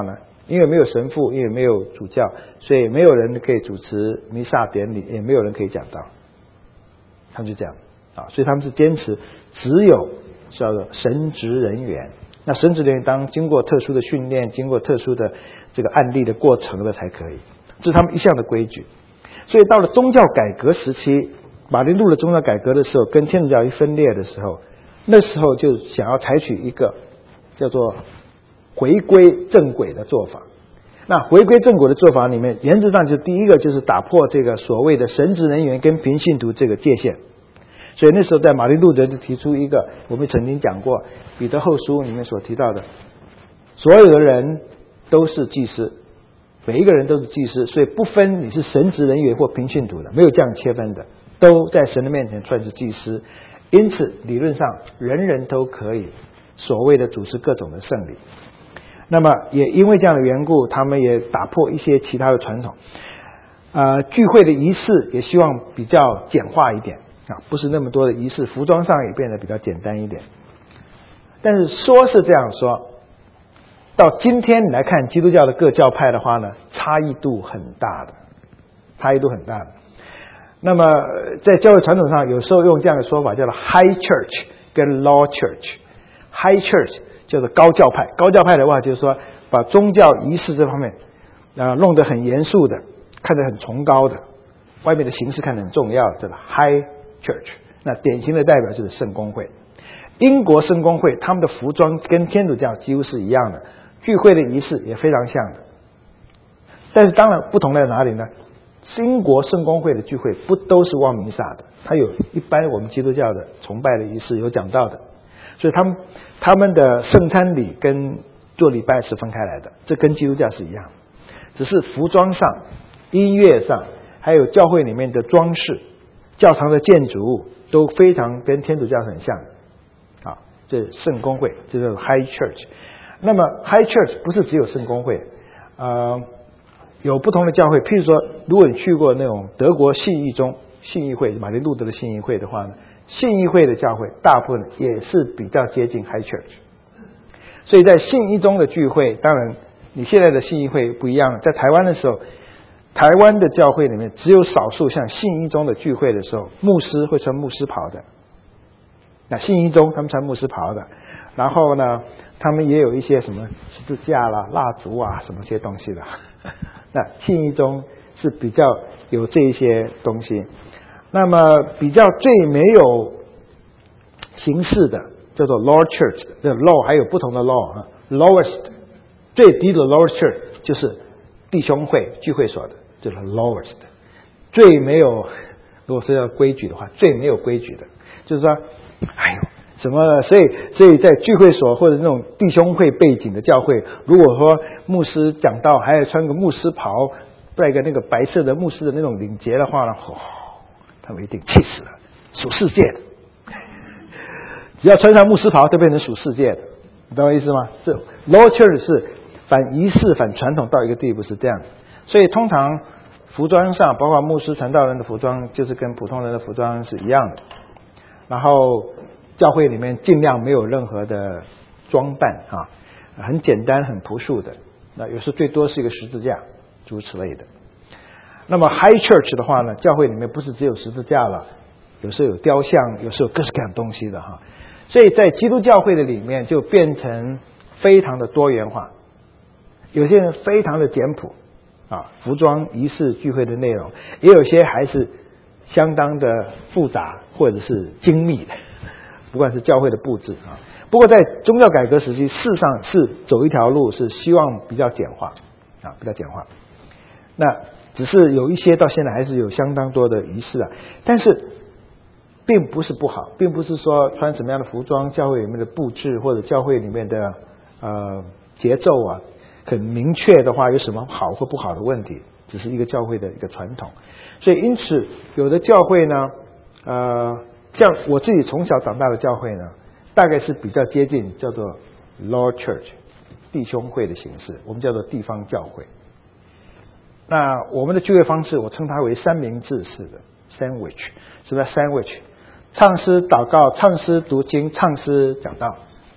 因为没有神父，因为没有主教，所以没有人可以主持弥撒典礼，也没有人可以讲道。他们就这样啊，所以他们是坚持只有叫做神职人员。那神职人员当经过特殊的训练，经过特殊的这个案例的过程的才可以，这是他们一向的规矩。所以到了宗教改革时期，马丁路的宗教改革的时候，跟天主教一分裂的时候，那时候就想要采取一个叫做回归正轨的做法。那回归正轨的做法里面，原则上就第一个就是打破这个所谓的神职人员跟平信徒这个界限。所以那时候在马丁路德就提出一个，我们曾经讲过彼得后书里面所提到的，所有的人都是祭司，每一个人都是祭司，所以不分你是神职人员或平信徒的，没有这样切分的，都在神的面前算是祭司。因此理论上人人都可以所谓的主持各种的圣礼。那么也因为这样的缘故，他们也打破一些其他的传统，呃，聚会的仪式也希望比较简化一点啊，不是那么多的仪式，服装上也变得比较简单一点。但是说是这样说，到今天你来看基督教的各教派的话呢，差异度很大的，差异度很大的。那么在教会传统上，有时候用这样的说法，叫做 High Church 跟 Low Church。High Church 叫做高教派，高教派的话就是说把宗教仪式这方面啊弄得很严肃的，看得很崇高的，外面的形式看得很重要，叫做 High Church。那典型的代表就是圣公会。英国圣公会他们的服装跟天主教几乎是一样的，聚会的仪式也非常像的。但是当然不同在哪里呢？英国圣公会的聚会不都是望弥撒的，它有一般我们基督教的崇拜的仪式有讲到的，所以他们他们的圣餐礼跟做礼拜是分开来的，这跟基督教是一样，只是服装上、音乐上，还有教会里面的装饰、教堂的建筑物都非常跟天主教很像啊。这是圣公会，这是 High Church。那么 High Church 不是只有圣公会，呃。有不同的教会，譬如说，如果你去过那种德国信义宗、信义会、马丁路德的信义会的话呢，信义会的教会大部分也是比较接近 High Church。所以在信义宗的聚会，当然你现在的信义会不一样了。在台湾的时候，台湾的教会里面只有少数像信义宗的聚会的时候，牧师会穿牧师袍的。那信义宗他们穿牧师袍的，然后呢，他们也有一些什么十字架啦、蜡烛啊什么些东西的。那信义宗是比较有这一些东西。那么比较最没有形式的叫做 Lower Church， 这 Low 还有不同的 Low 啊 ，Lowest 最低的 Lower Church 就是弟兄会聚会所的，就是 Lowest。最没有，如果是要规矩的话，最没有规矩的，就是说，哎呦。什么？所以，所以在聚会所或者那种弟兄会背景的教会，如果说牧师讲道还要穿个牧师袍，戴个那个白色的牧师的那种领结的话呢，哦，他们一定气死了，属世界的。只要穿上牧师袍，都变成属世界的，你懂我意思吗？是 Low Church 是反仪式、反传统到一个地步是这样的，所以通常服装上，包括牧师、传道人的服装，就是跟普通人的服装是一样的。然后教会里面尽量没有任何的装扮啊，很简单很朴素的，那有时候最多是一个十字架诸如此类的。那么 High Church 的话呢，教会里面不是只有十字架了，有时候有雕像，有时候有各式各样的东西的哈。所以在基督教会的里面就变成非常的多元化，有些人非常的简朴啊，服装仪式聚会的内容，也有些还是相当的复杂或者是精密的，不管是教会的布置啊。不过在宗教改革时期，事实上是走一条路，是希望比较简化啊，比较简化。那只是有一些到现在还是有相当多的仪式啊，但是并不是不好，并不是说穿什么样的服装，教会里面的布置或者教会里面的呃节奏啊，很明确的话有什么好或不好的问题，只是一个教会的一个传统。所以因此有的教会呢，呃，像我自己从小长大的教会呢，大概是比较接近叫做 Lord Church 弟兄会的形式，我们叫做地方教会。那我们的聚会方式，我称它为三明治式的 sandwich。什么叫 sandwich？ 唱诗祷告，唱诗读经，唱诗讲道，这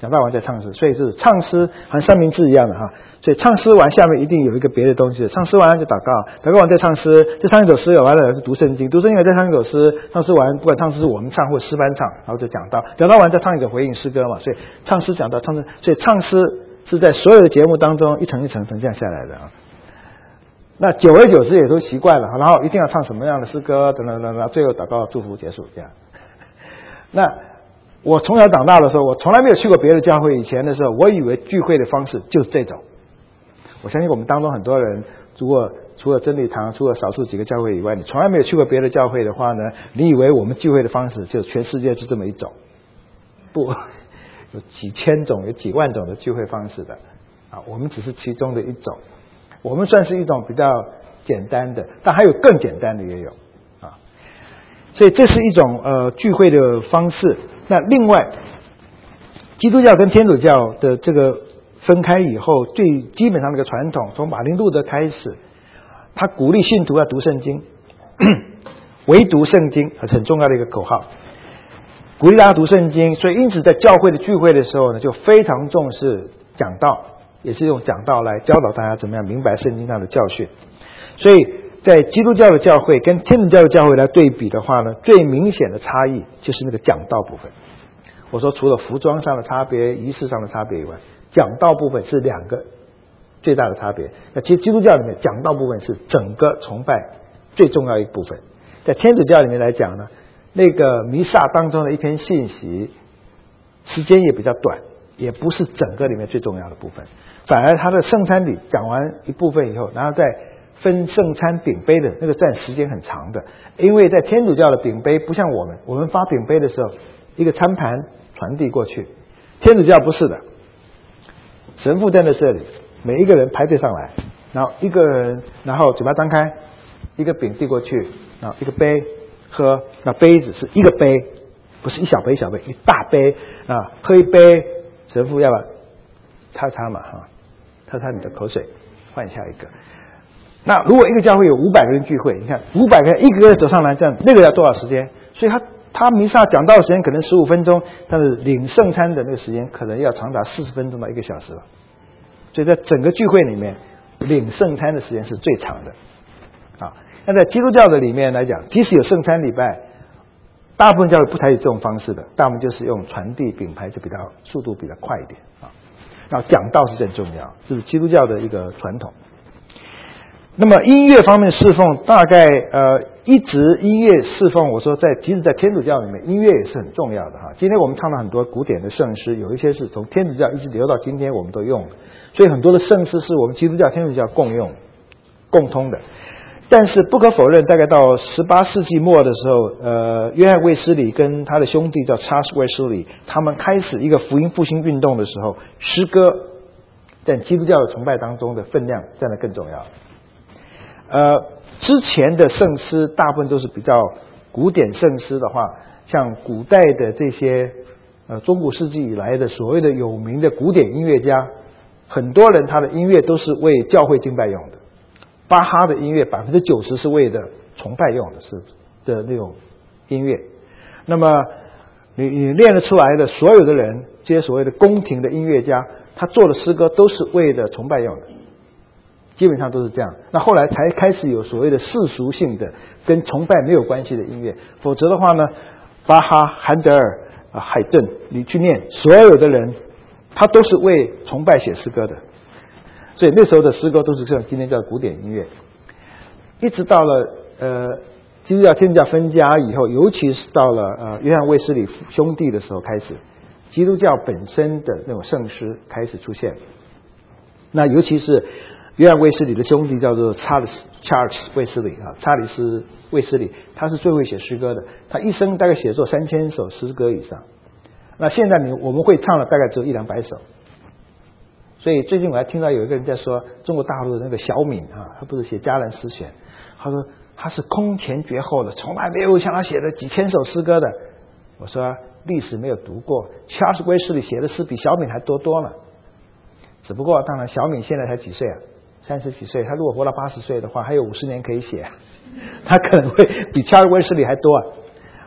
讲道完再唱诗，所以是唱诗和三明治一样的哈。所以唱诗完下面一定有一个别的东西，唱诗完就祷告，祷告完再唱诗，再唱一首诗完了是读圣经，读圣经完再唱一首诗，唱诗完不管唱诗是我们唱或诗班唱，然后就讲道，讲道完再唱一个回应诗歌嘛。所以唱诗讲道唱诗，所以唱诗是在所有的节目当中一层一层层这样下来的啊。那久而久之也都习惯了，然后一定要唱什么样的诗歌等等等等，最后祷告祝福结束这样。那我从小长大的时候，我从来没有去过别的教会，以前的时候我以为聚会的方式就是这种。我相信我们当中很多人，如果除了真理堂，除了少数几个教会以外，你从来没有去过别的教会的话呢，你以为我们聚会的方式就全世界是这么一种？不，有几千种、有几万种的聚会方式的啊，我们只是其中的一种。我们算是一种比较简单的，但还有更简单的也有啊。所以这是一种呃聚会的方式。那另外，基督教跟天主教的这个分开以后，最基本上的一个传统，从马丁路德开始，他鼓励信徒要读圣经，唯读圣经很重要的一个口号，鼓励大家读圣经。所以因此在教会的聚会的时候呢，就非常重视讲道，也是用讲道来教导大家怎么样明白圣经上的教训。所以在基督教的教会跟天主教的教会来对比的话呢，最明显的差异就是那个讲道部分。我说除了服装上的差别、仪式上的差别以外，讲道部分是两个最大的差别。那其实基督教里面讲道部分是整个崇拜最重要一部分。在天主教里面来讲呢，那个弥撒当中的一篇信息时间也比较短，也不是整个里面最重要的部分。反而他的圣餐礼讲完一部分以后，然后再分圣餐饼杯的那个占时间很长的。因为在天主教的饼杯不像我们，我们发饼杯的时候一个餐盘传递过去，天主教不是的，神父站在这里，每一个人排队上来，然后一个人然后嘴巴张开，一个饼递过去，然后一个杯喝，那杯子是一个杯，不是一小杯一小杯，一大杯啊，喝一杯，神父要不擦擦嘛哈，擦擦你的口水，换下一个。那如果一个教会有五百个人聚会，你看五百个人一个个走上来，这样那个要多少时间？所以他他弥撒讲道的时间可能十五分钟，但是领圣餐的那个时间可能要长达四十分钟到一个小时了。所以在整个聚会里面，领圣餐的时间是最长的啊。那在基督教的里面来讲，即使有圣餐礼拜，大部分教会不采取这种方式的，大部分就是用传递饼牌，就比较速度比较快一点啊。然后讲道是最重要，这是基督教的一个传统。那么音乐方面侍奉，大概呃一直音乐侍奉，我说在即使在天主教里面，音乐也是很重要的哈。今天我们唱了很多古典的圣诗，有一些是从天主教一直流到今天，我们都用，所以很多的圣诗是我们基督教、天主教共用、共通的。但是不可否认，大概到十八世纪末的时候，呃，约翰卫斯理跟他的兄弟叫查尔斯卫斯理，他们开始一个福音复兴运动的时候，诗歌在基督教的崇拜当中的分量占得更重要。呃，之前的圣诗大部分都是比较古典圣诗的话，像古代的这些呃中古世纪以来的所谓的有名的古典音乐家，很多人他的音乐都是为教会敬拜用的。巴哈的音乐百分之九十是为的崇拜用的，是的那种音乐。那么你你练得出来的所有的人，这些所谓的宫廷的音乐家，他做的诗歌都是为了崇拜用的。基本上都是这样，那后来才开始有所谓的世俗性的跟崇拜没有关系的音乐，否则的话呢，巴哈、韩德尔、啊、海顿，你去念所有的人，他都是为崇拜写诗歌的，所以那时候的诗歌都是像今天叫古典音乐。一直到了呃基督教天主教分家以后，尤其是到了呃约翰卫斯理兄弟的时候开始，基督教本身的那种圣诗开始出现，那尤其是约翰卫斯理的兄弟叫做查尔斯查尔斯卫斯理啊，查理斯卫斯理，他是最会写诗歌的，他一生大概写作三千首诗歌以上。那现在你我们会唱的大概只有一两百首。所以最近我还听到有一个人在说，中国大陆的那个小敏啊，他不是写嘉兰诗选，他说他是空前绝后的，从来没有像他写的几千首诗歌的。我说历史没有读过，查尔斯卫斯理写的诗比小敏还多多了。只不过当然小敏现在才几岁啊？三十几岁，他如果活到八十岁的话，还有五十年可以写，他可能会比查尔斯卫斯理还多啊。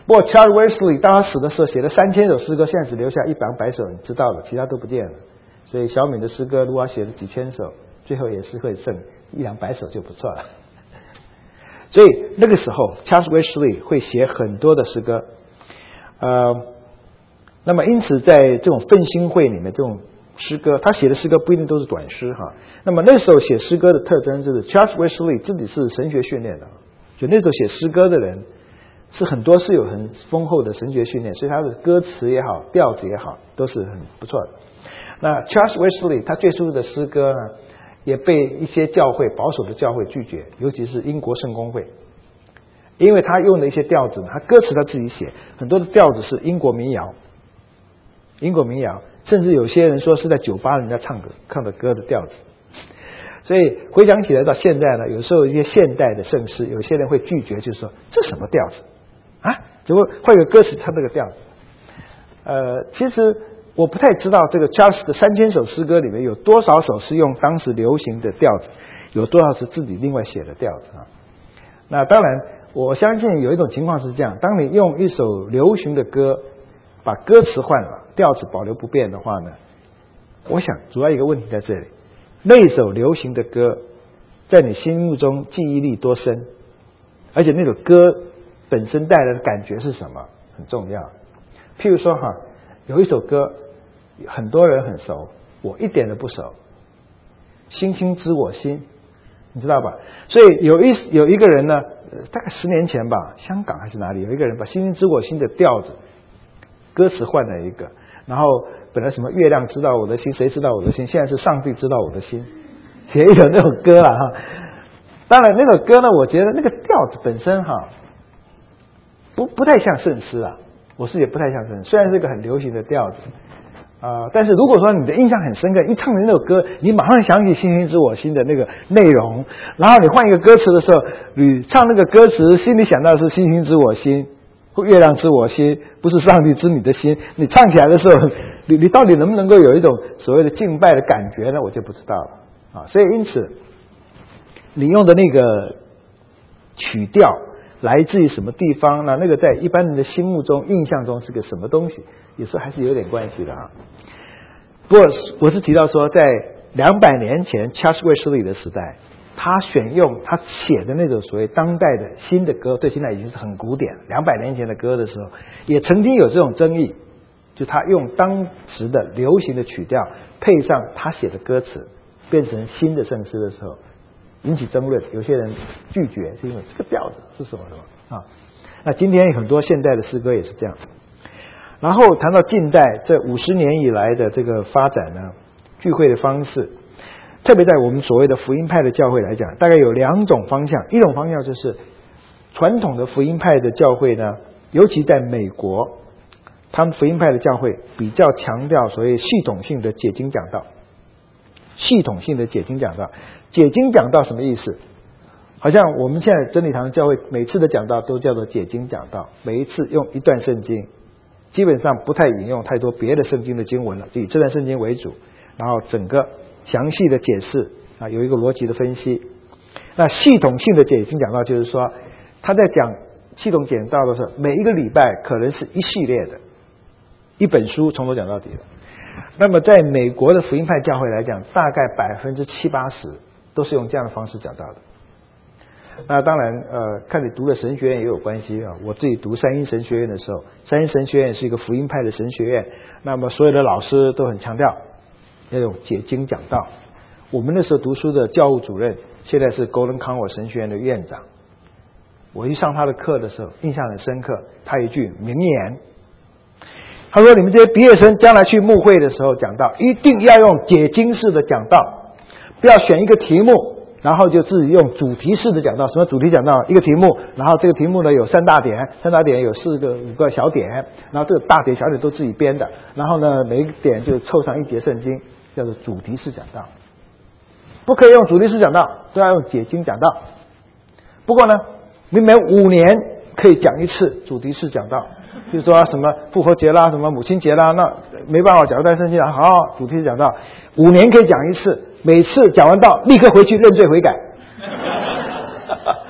不过 Charles Wesley 当他死的时候写了三千首诗歌，现在只留下一两百首，你知道的，其他都不见了。所以小敏的诗歌如果写了几千首，最后也是会剩一两百首就不错了。所以那个时候 Charles Wesley 会写很多的诗歌，呃，那么因此在这种奋兴会里面，这种诗歌他写的诗歌不一定都是短诗哈。那么那时候写诗歌的特征就是 Charles Wesley 自己是神学训练的，就那时候写诗歌的人是很多是有很丰厚的神学训练，所以他的歌词也好，调子也好，都是很不错的。那 Charles Wesley 他最初的诗歌呢，也被一些教会保守的教会拒绝，尤其是英国圣公会，因为他用的一些调子，他歌词他自己写，很多的调子是英国民谣，英国民谣，甚至有些人说是在酒吧人家唱歌唱的歌的调子。所以回想起来到现在呢，有时候一些现代的圣诗，有些人会拒绝，就是说这什么调子啊？怎么换个歌词唱这个调子？呃，其实我不太知道这个 Charles 的三千首诗歌里面有多少首是用当时流行的调子，有多少是自己另外写的调子啊？那当然，我相信有一种情况是这样：当你用一首流行的歌，把歌词换了，调子保留不变的话呢，我想主要一个问题在这里。那首流行的歌在你心目中记忆力多深，而且那首歌本身带来的感觉是什么很重要。譬如说哈，有一首歌很多人很熟，我一点都不熟，星星知我心，你知道吧？所以有一有一个人呢，大概十年前吧，香港还是哪里，有一个人把星星知我心的调子歌词换了一个，然后本来什么月亮知道我的心，谁知道我的心，现在是上帝知道我的心，写一首那首歌了哈。当然那首歌呢，我觉得那个调子本身哈，不不太像圣诗啊，我是也不太像圣诗，虽然是一个很流行的调子啊、呃，但是如果说你的印象很深刻，一唱的那首歌，你马上想起星星知我心的那个内容，然后你换一个歌词的时候，你唱那个歌词，心里想到的是星星知我心，月亮知我心，不是上帝知你的心。你唱起来的时候，你你到底能不能够有一种所谓的敬拜的感觉呢？我就不知道了啊。所以因此，你用的那个曲调来自于什么地方呢？那个在一般人的心目中、印象中是个什么东西，有时候还是有点关系的啊。不过我是提到说，在两百年前 Charles Wesley 的时代，他选用他写的那种所谓当代的新的歌，对现在已经是很古典，两百年前的歌的时候，也曾经有这种争议，就他用当时的流行的曲调配上他写的歌词，变成新的圣诗的时候，引起争论。有些人拒绝，是因为这个调子是什么什么啊？那今天很多现代的诗歌也是这样。然后谈到近代这五十年以来的这个发展呢，聚会的方式。特别在我们所谓的福音派的教会来讲，大概有两种方向。一种方向就是传统的福音派的教会呢，尤其在美国，他们福音派的教会比较强调所谓系统性的解经讲道。系统性的解经讲道，解经讲道什么意思？好像我们现在真理堂教会每次的讲道都叫做解经讲道，每一次用一段圣经，基本上不太引用太多别的圣经的经文了，就以这段圣经为主，然后整个详细的解释啊，有一个逻辑的分析。那系统性的解经讲道就是说，他在讲系统讲道的时候，每一个礼拜可能是一系列的一本书从头讲到底的。那么在美国的福音派教会来讲，大概百分之七八十都是用这样的方式讲道的。那当然呃，看你读的神学院也有关系啊。我自己读三一神学院的时候，三一神学院是一个福音派的神学院，那么所有的老师都很强调要有解经讲道。我们那时候读书的教务主任，现在是 Golden Conwell 神学院的院长。我一上他的课的时候，印象很深刻，他有一句名言，他说：“你们这些毕业生将来去牧会的时候讲道，一定要用解经式的讲道，不要选一个题目，然后就自己用主题式的讲道。什么主题讲道？一个题目，然后这个题目呢有三大点，三大点有四个五个小点，然后这个大点小点都自己编的，然后呢每一个点就凑上一节圣经，叫做主题式讲道。不可以用主题式讲道，都要用解经讲道。不过呢，你每五年可以讲一次主题式讲道。”就是说什么复活节啦，什么母亲节啦，那没办法讲一段圣经了，好，主题讲道，五年可以讲一次，每次讲完道立刻回去认罪悔改。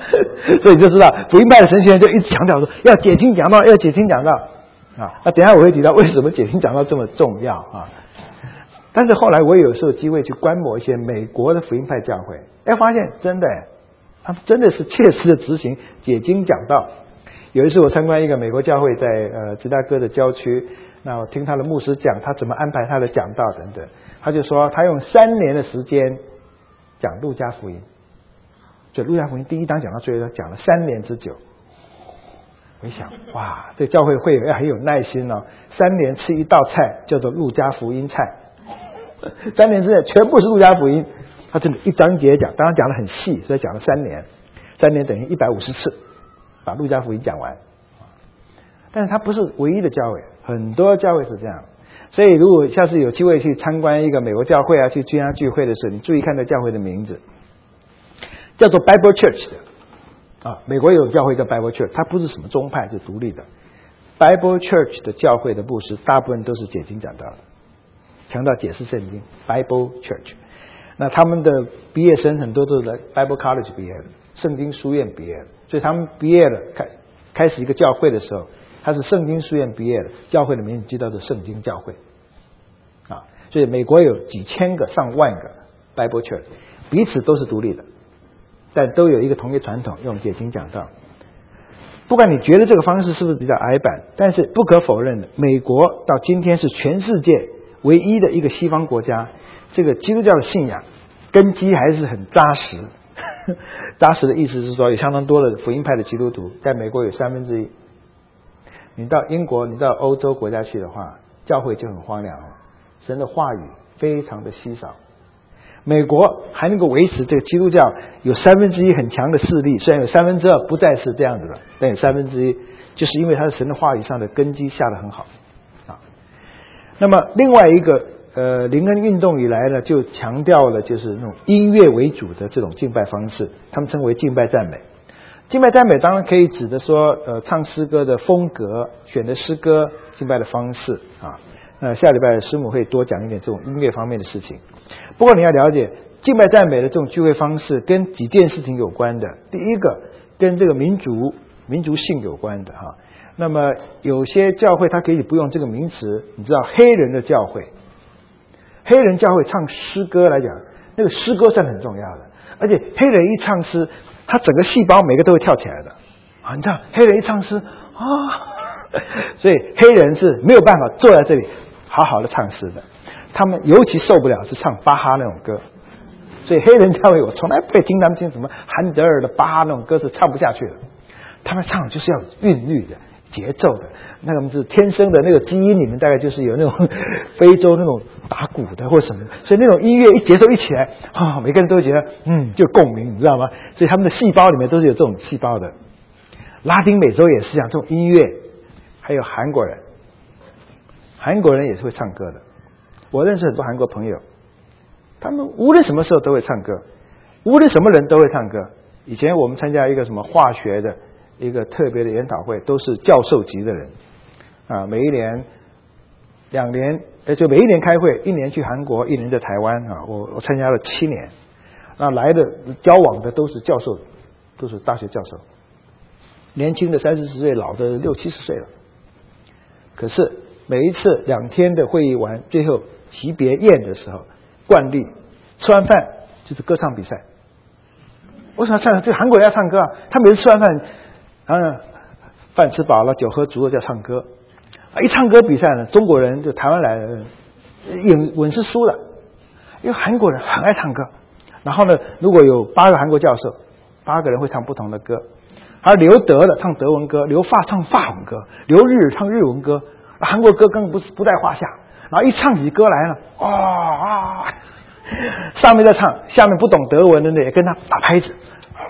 所以就知道福音派的神学院就一直强调说要解经讲道，要解经讲道啊。那等一下我会提到为什么解经讲道这么重要啊。但是后来我有时候机会去观摩一些美国的福音派教会，哎，发现真的，他们真的是切实的执行解经讲道。有一次我参观一个美国教会在呃芝加哥的郊区，那我听他的牧师讲他怎么安排他的讲道等等，他就说他用三年的时间讲路加福音，所以路加福音第一章讲到最后讲了三年之久。我一想，哇，这教会会很有耐心哦，三年吃一道菜叫做路加福音菜，三年之内全部是路加福音，他真的一章一节讲，当然讲得很细，所以讲了三年，三年等于一百五十次把路加福音讲完。但是他不是唯一的教会，很多教会是这样。所以如果下次有机会去参观一个美国教会啊，去参加聚会的时候，你注意看那教会的名字，叫做 Bible Church 的啊，美国有教会叫 Bible Church， 它不是什么宗派，是独立的。Bible Church 的教会的牧师大部分都是解经讲道的，强调解释圣经 Bible Church。那他们的毕业生很多都是在 Bible College 毕业的，圣经书院毕业的，所以他们毕业了开开始一个教会的时候，他是圣经书院毕业的，教会的名字就叫做圣经教会啊。所以美国有几千个上万个 Bible Church， 彼此都是独立的，但都有一个同一传统，用解经讲道。不管你觉得这个方式是不是比较矮板，但是不可否认的，美国到今天是全世界唯一的一个西方国家，这个基督教的信仰根基还是很扎实。扎实的意思是说，有相当多的福音派的基督徒，在美国有三分之一。你到英国，你到欧洲国家去的话，教会就很荒凉了，神的话语非常的稀少。美国还能够维持这个基督教有三分之一很强的势力，虽然有三分之二不再是这样子了，但有三分之一，就是因为他的神的话语上的根基下得很好啊。那么另外一个呃，灵恩运动以来呢，就强调了就是那种音乐为主的这种敬拜方式，他们称为敬拜赞美。敬拜赞美当然可以指的说，呃，唱诗歌的风格、选的诗歌、敬拜的方式啊。那下礼拜师母会多讲一点这种音乐方面的事情。不过你要了解，敬拜赞美的这种聚会方式跟几件事情有关的。第一个，跟这个民族民族性有关的哈。那么有些教会它可以不用这个名词，你知道黑人的教会。黑人教会唱诗歌来讲，那个诗歌是很重要的，而且黑人一唱诗，他整个细胞每个都会跳起来的啊！你知道，黑人一唱诗啊，所以黑人是没有办法坐在这里好好的唱诗的。他们尤其受不了是唱巴哈那种歌，所以黑人教会我从来不会听他们听什么韩德尔的巴哈那种歌是唱不下去的。他们唱就是要韵律的、节奏的。那个是天生的那个基因里面大概就是有那种非洲那种打鼓的或什么，所以那种音乐一节奏一起来啊，每个人都会觉得嗯就共鸣，你知道吗？所以他们的细胞里面都是有这种细胞的。拉丁美洲也是这样，这种音乐，还有韩国人，韩国人也是会唱歌的。我认识很多韩国朋友，他们无论什么时候都会唱歌，无论什么人都会唱歌。以前我们参加一个什么化学的一个特别的研讨会，都是教授级的人啊，每一年两年，呃，就每一年开会，一年去韩国，一年在台湾啊。我我参加了七年，那来的交往的都是教授，都是大学教授，年轻的三四十岁，老的六七十岁了。可是每一次两天的会议完，最后席别宴的时候，惯例吃完饭就是歌唱比赛。为什么唱？这韩国人要唱歌啊！他每次吃完饭，啊，饭吃饱了，酒喝足了，就要唱歌。啊，一唱歌比赛呢，中国人就台湾来的人，稳稳是输了，因为韩国人很爱唱歌。然后呢，如果有八个韩国教授，八个人会唱不同的歌。而留德的唱德文歌，留法唱法文歌，留日唱日文歌，韩国歌更不不在话下。然后一唱起歌来了，啊、哦、啊！上面在唱，下面不懂德文的也跟他打拍子，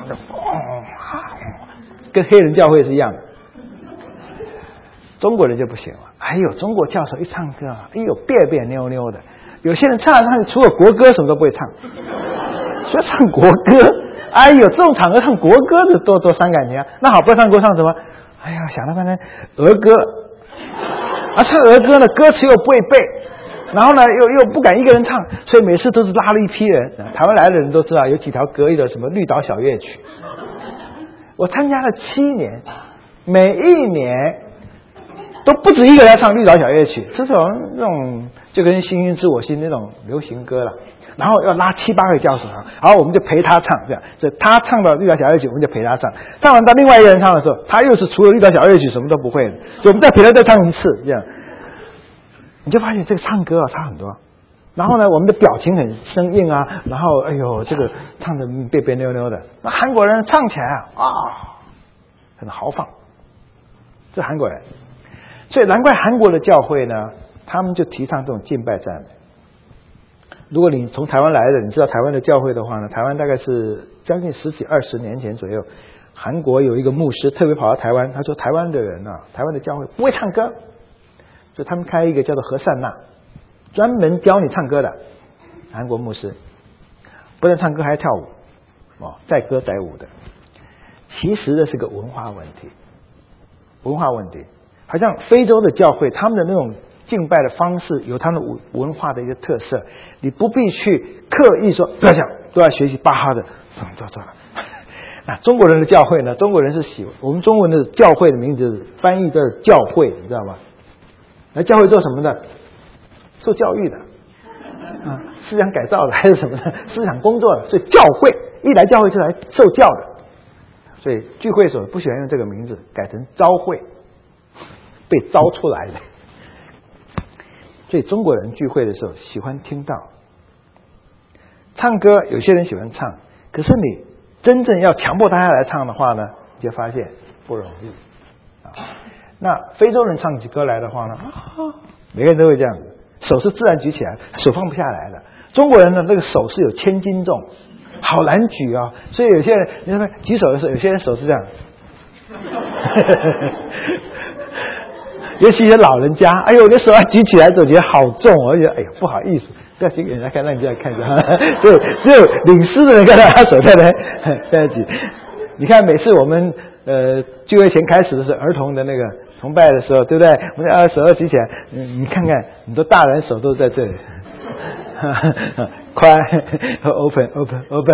跟黑人教会是一样的。中国人就不行了，哎呦，中国教授一唱歌，哎呦，别别扭扭的。有些人唱来唱去，除了国歌什么都不会唱，所以唱国歌，哎呦，这种场合唱国歌的多多伤感情啊。那好，不唱国唱什么？哎呀，想了半天，儿歌，啊，唱儿歌呢，歌词又不会背。然后呢，又又不敢一个人唱，所以每次都是拉了一批人。台湾来的人都知道，有几条歌，一个什么绿岛小夜曲， 我参加了七年，每一年都不止一个人唱绿岛小夜曲，这种那种就跟星星知我心那种流行歌了。然后要拉七八个教手唱，然后我们就陪他唱，这样，所以他唱到绿岛小夜曲，我们就陪他唱。唱完到另外一个人唱的时候，他又是除了绿岛小夜曲什么都不会的，所以我们再陪他再唱一次，这样，你就发现这个唱歌啊差很多。然后呢，我们的表情很生硬啊，然后哎呦这个唱的别别扭扭的。那韩国人唱起来啊啊，很豪放，这韩国人。所以难怪韩国的教会呢，他们就提倡这种敬拜赞美。如果你从台湾来的，你知道台湾的教会的话呢，台湾大概是将近十几二十年前左右，韩国有一个牧师特别跑到台湾，他说台湾的人啊，台湾的教会不会唱歌，所以他们开一个叫做和善那，专门教你唱歌的韩国牧师，不但唱歌还跳舞，哦，载歌载舞的。其实这是个文化问题，文化问题，好像非洲的教会他们的那种敬拜的方式有他们的文化的一个特色，你不必去刻意说不要讲，都要学习巴哈的，做做了。那中国人的教会呢？中国人是喜我们中文的教会的名字翻译的教会，你知道吗？那教会做什么的？受教育的，啊，思想改造的还是什么的？思想工作的。所以教会一来教会就来受教的，所以聚会所不喜欢用这个名字，改成招会，被招出来的。所以中国人聚会的时候喜欢听到唱歌，有些人喜欢唱，可是你真正要强迫大家来唱的话呢，你就发现不容易啊。那非洲人唱起歌来的话呢，每个人都会这样子，手是自然举起来，手放不下来的。中国人的那个手是有千斤重，好难举啊、哦。所以有些人你看举手的时候，有些人手是这样。尤其是老人家，哎呦，你手要举起来总觉得好重，我就觉得哎呀不好意思，不要举给人家看，让人家看一下。所以只有领诗的人看到他手在那在那举。你看每次我们呃聚会前开始的时候，儿童的那个崇拜的时候，对不对？我们要手要举起来，嗯，你看看很多大人手都在这里，宽 open open open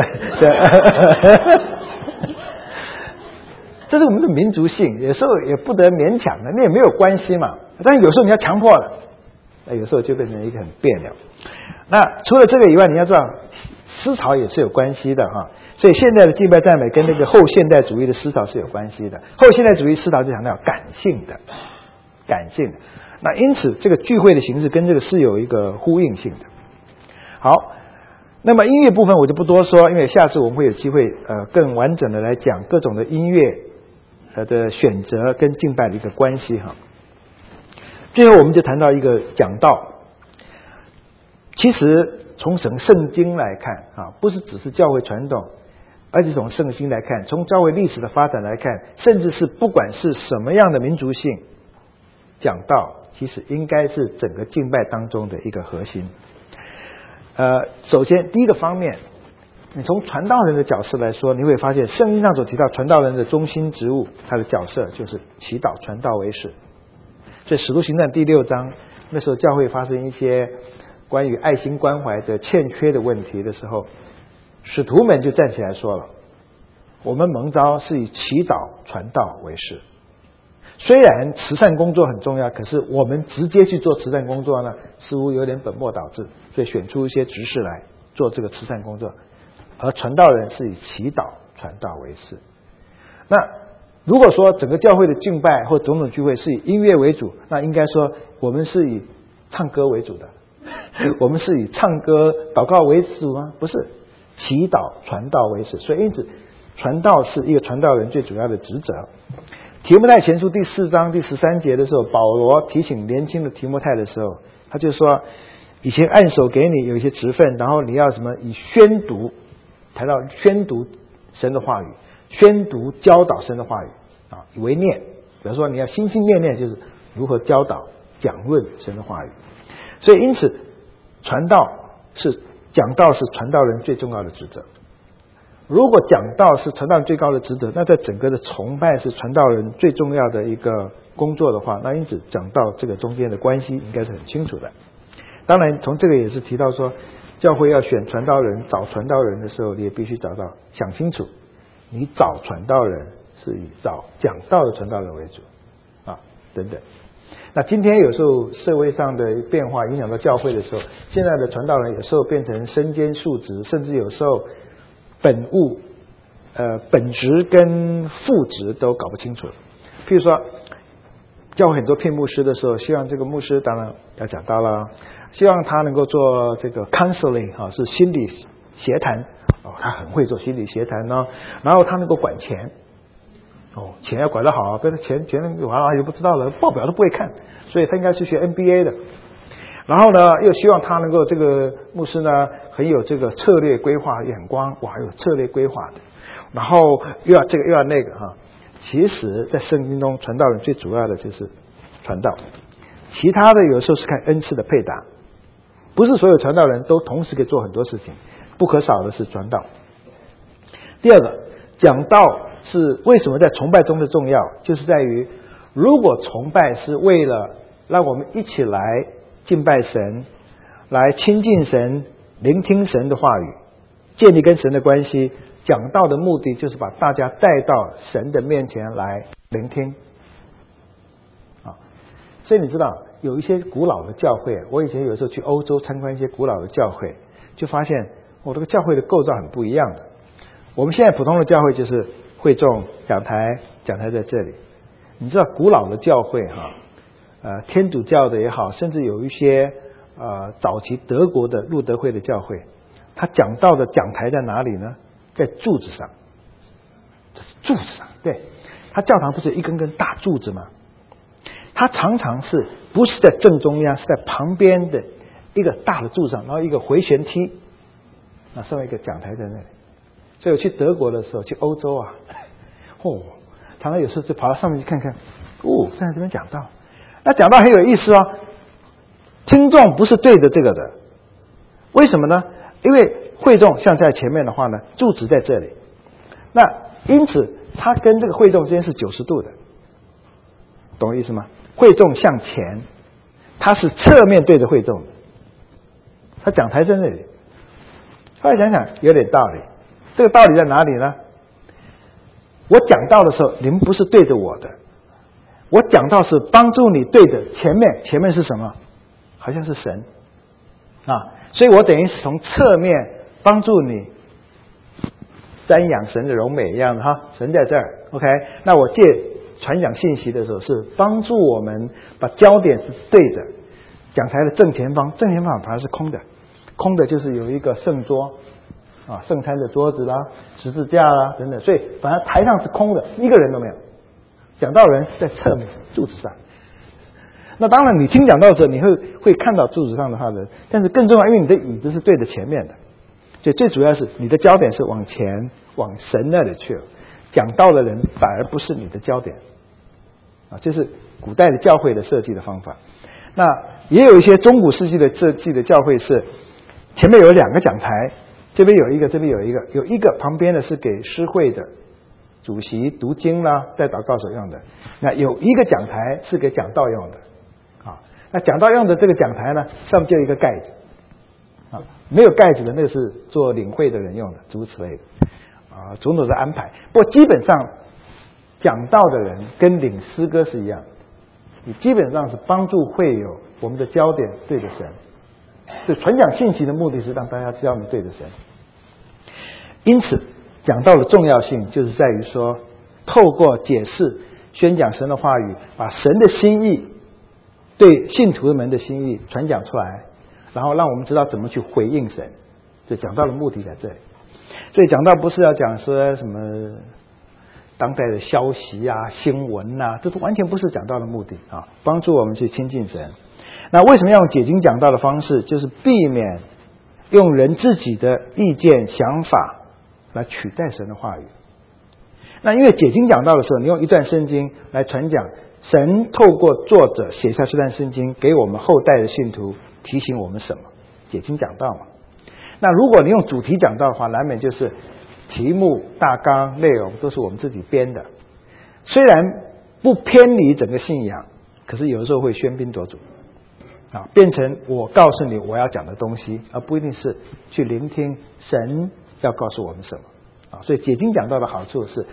这是我们的民族性，有时候也不得勉强的，那也没有关系嘛。但是有时候你要强迫了，那有时候就变成一个很别扭。那除了这个以外，你要知道思潮也是有关系的哈。所以现在的敬拜赞美跟那个后现代主义的思潮是有关系的。后现代主义思潮就强调感性的，感性的。那因此这个聚会的形式跟这个是有一个呼应性的。好。那么音乐部分我就不多说，因为下次我们会有机会呃更完整的来讲各种的音乐呃的选择跟敬拜的一个关系哈。最后我们就谈到一个讲道，其实从整圣经来看啊，不是只是教会传统，而且从圣经来看，从教会历史的发展来看，甚至是不管是什么样的民族性，讲道其实应该是整个敬拜当中的一个核心。呃，首先第一个方面，你从传道人的角色来说，你会发现圣经上所提到传道人的中心职务，他的角色就是祈祷传道为事。所以使徒行传第六章，那时候教会发生一些关于爱心关怀的欠缺的问题的时候，使徒们就站起来说了，我们蒙召是以祈祷传道为事。虽然慈善工作很重要，可是我们直接去做慈善工作呢，似乎有点本末倒置，所以选出一些执事来做这个慈善工作，而传道人是以祈祷传道为事。那如果说整个教会的敬拜或种种聚会是以音乐为主，那应该说我们是以唱歌为主的，我们是以唱歌祷告为主吗？不是，祈祷传道为事。所以因此传道是一个传道人最主要的职责。提摩太前书第四章第十三节的时候，保罗提醒年轻的提摩太的时候，他就说以前按手给你有一些职分，然后你要什么以宣读，谈到宣读神的话语，宣读教导神的话语啊为念，比如说你要心心念念就是如何教导讲论神的话语。所以因此传道是讲道是传道人最重要的职责。如果讲道是传道人最高的职责，那在整个的崇拜是传道人最重要的一个工作的话，那因此讲道这个中间的关系应该是很清楚的。当然从这个也是提到说，教会要选传道人找传道人的时候，你也必须找到想清楚，你找传道人是以找讲道的传道人为主啊等等。那今天有时候社会上的变化影响到教会的时候，现在的传道人有时候变成身兼数职，甚至有时候本务呃本职跟副职都搞不清楚。譬如说教会很多聘牧师的时候，希望这个牧师当然要讲道啦，希望他能够做这个 counseling 哈，是心理协谈哦，他很会做心理协谈呢，然后他能够管钱。哦，钱要管得好，跟他钱钱完了也不知道了，报表都不会看，所以他应该是学 M B A 的。然后呢，又希望他能够这个牧师呢很有这个策略规划眼光，哇，有策略规划的。然后又要这个又要那个哈。其实，在圣经中，传道人最主要的就是传道，其他的有时候是看恩赐的配搭，不是所有传道人都同时可以做很多事情，不可少的是传道。第二个，讲道。是为什么在崇拜中的重要，就是在于如果崇拜是为了让我们一起来敬拜神，来亲近神，聆听神的话语，建立跟神的关系，讲道的目的就是把大家带到神的面前来聆听啊。所以你知道有一些古老的教会，我以前有时候去欧洲参观一些古老的教会，就发现我这个教会的构造很不一样的。我们现在普通的教会就是会众讲台，讲台在这里。你知道古老的教会哈，呃，天主教的也好，甚至有一些呃早期德国的路德会的教会，他讲道的讲台在哪里呢？在柱子上，这是柱子上。对，他教堂不是一根根大柱子吗？他常常是不是在正中央，是在旁边的一个大的柱上，然后一个回旋梯，那上面一个讲台在那里。所以我去德国的时候，去欧洲啊，哦，常常有时候就跑到上面去看看，哦，在这边讲道，那讲道很有意思哦。听众不是对着这个的，为什么呢？因为会众像在前面的话呢，柱子在这里，那因此它跟这个会众之间是九十度的，懂我意思吗？会众向前，它是侧面对着会众的，它讲台在那里。后来想想有点道理。这个道理在哪里呢？我讲道的时候，你们不是对着我的，我讲道是帮助你对着前面，前面是什么？好像是神啊，所以我等于是从侧面帮助你瞻仰神的荣美一样的哈，神在这儿 ，OK？ 那我借传讲信息的时候，是帮助我们把焦点是对着讲台的正前方，正前方反而是空的，空的就是有一个圣桌。啊，圣餐的桌子啦，十字架啦等等，所以反正台上是空的，一个人都没有。讲道人在侧面柱子上。那当然，你听讲道的时候，你会会看到柱子上的话人，但是更重要，因为你的椅子是对着前面的，所以最主要是你的焦点是往前，往神那里去了。讲道的人反而不是你的焦点啊，这是古代的教会的设计的方法。那也有一些中古世纪的设计的教会是前面有两个讲台。这边有一个，这边有一个，有一个旁边的是给诗会的主席读经啦，在祷告所用的。那有一个讲台是给讲道用的，啊，那讲道用的这个讲台呢，上面就有一个盖子，啊，没有盖子的那个是做领会的人用的，诸如此类的，啊，种种的安排。不过基本上讲道的人跟领诗歌是一样的，你基本上是帮助会友，我们的焦点对着神。所以传讲信息的目的是让大家知道我们对着神。因此讲道的重要性就是在于说，透过解释宣讲神的话语，把神的心意对信徒们的心意传讲出来，然后让我们知道怎么去回应神。所以讲道的目的在这里。所以讲道不是要讲说什么当代的消息啊、新闻啊，这都完全不是讲道的目的啊，帮助我们去亲近神。那为什么要用解经讲道的方式？就是避免用人自己的意见想法来取代神的话语。那因为解经讲道的时候，你用一段圣经来传讲，神透过作者写下这段圣经，给我们后代的信徒提醒我们什么？解经讲道嘛。那如果你用主题讲道的话，难免就是题目、大纲、内容都是我们自己编的，虽然不偏离整个信仰，可是有的时候会喧宾夺主。啊，变成我告诉你我要讲的东西，而不一定是去聆听神要告诉我们什么啊。所以解经讲道的好处是，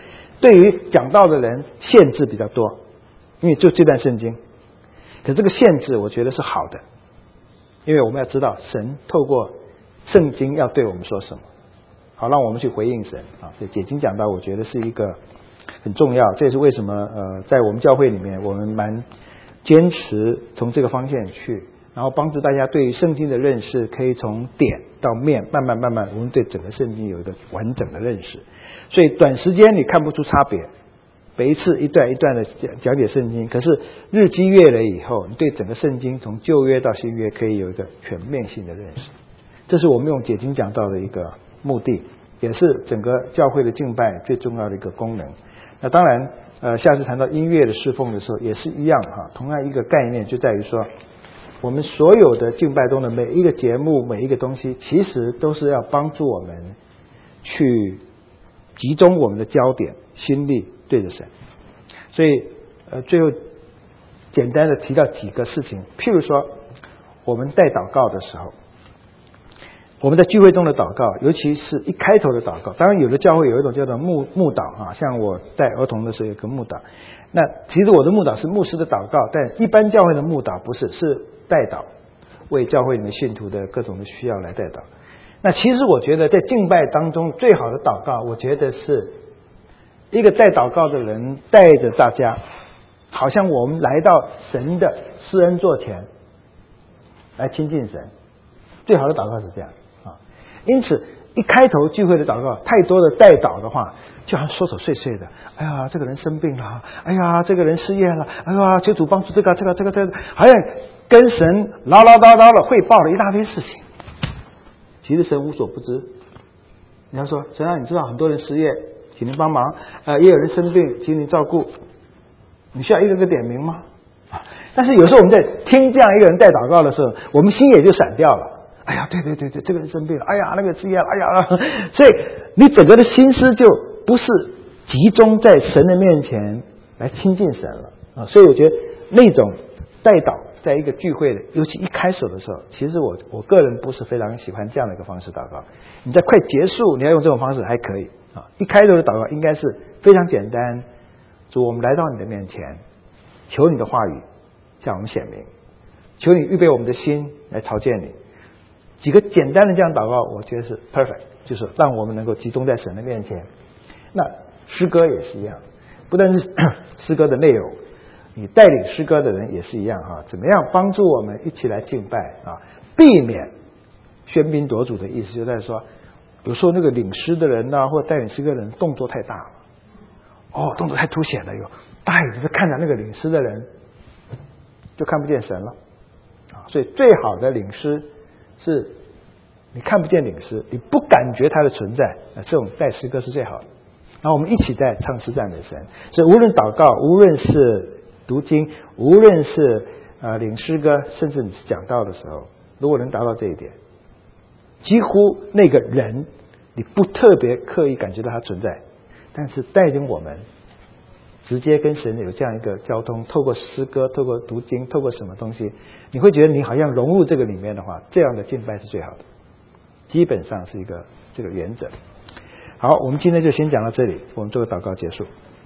对于讲道的人限制比较多，因为就这段圣经。可这个限制我觉得是好的，因为我们要知道神透过圣经要对我们说什么，好让我们去回应神啊。所以解经讲道我觉得是一个很重要，这也是为什么呃在我们教会里面我们蛮坚持从这个方向去，然后帮助大家对于圣经的认识可以从点到面，慢慢慢慢我们对整个圣经有一个完整的认识。所以短时间你看不出差别，每一次一段一段的讲解圣经，可是日积月累以后，你对整个圣经从旧约到新约可以有一个全面性的认识。这是我们用解经讲道的一个目的，也是整个教会的敬拜最重要的一个功能。那当然呃，下次谈到音乐的侍奉的时候也是一样哈，同样一个概念就在于说，我们所有的敬拜中的每一个节目每一个东西其实都是要帮助我们去集中我们的焦点心力对着神。所以呃，最后简单的提到几个事情，譬如说我们带祷告的时候，我们在聚会中的祷告，尤其是一开头的祷告，当然有的教会有一种叫做牧牧导啊，像我带儿童的时候有个牧导，那其实我的牧导是牧师的祷告，但一般教会的牧导不是，是代祷，为教会里面信徒的各种的需要来代祷。那其实我觉得在敬拜当中最好的祷告，我觉得是一个带祷告的人带着大家，好像我们来到神的施恩座前来亲近神，最好的祷告是这样啊。因此一开头聚会的祷告太多的代祷的话，就好像琐琐碎碎的，哎呀这个人生病了，哎呀这个人失业了，哎呀求主帮助这个这个这个这个，好像跟神唠唠叨叨的汇报了一大堆事情。其实神无所不知。你要说神啊，你知道很多人失业，请您帮忙，呃，也有人生病，请您照顾，你需要一个个点名吗？但是有时候我们在听这样一个人带祷告的时候，我们心也就闪掉了。哎呀，对对对对，这个人生病了，哎呀，那个失业了，哎呀，所以你整个的心思就不是集中在神的面前来亲近神了啊。所以我觉得那种带祷在一个聚会的，尤其一开始的时候，其实我我个人不是非常喜欢这样的一个方式祷告。你在快结束你要用这种方式还可以啊，一开头的祷告应该是非常简单，主，我们来到你的面前，求你的话语向我们显明，求你预备我们的心来朝见你。几个简单的这样祷告我觉得是 perfect， 就是让我们能够集中在神的面前。那诗歌也是一样，不但是诗歌的内容，你带领诗歌的人也是一样哈，怎么样帮助我们一起来敬拜啊？避免喧宾夺主的意思，就在说，有时候那个领诗的人呐、啊，或带领诗歌的人动作太大了，哦，动作太凸显了，有大眼睛看着那个领诗的人，就看不见神了啊。所以最好的领诗是你看不见领诗，你不感觉它的存在，这种带诗歌是最好的。然后我们一起在唱诗赞美神。所以无论祷告，无论是读经，无论是呃领诗歌，甚至你是讲道的时候，如果能达到这一点，几乎那个人你不特别刻意感觉到他存在，但是带领我们直接跟神有这样一个交通，透过诗歌，透过读经，透过什么东西，你会觉得你好像融入这个里面的话，这样的敬拜是最好的，基本上是一个这个原则。好，我们今天就先讲到这里，我们做个祷告结束。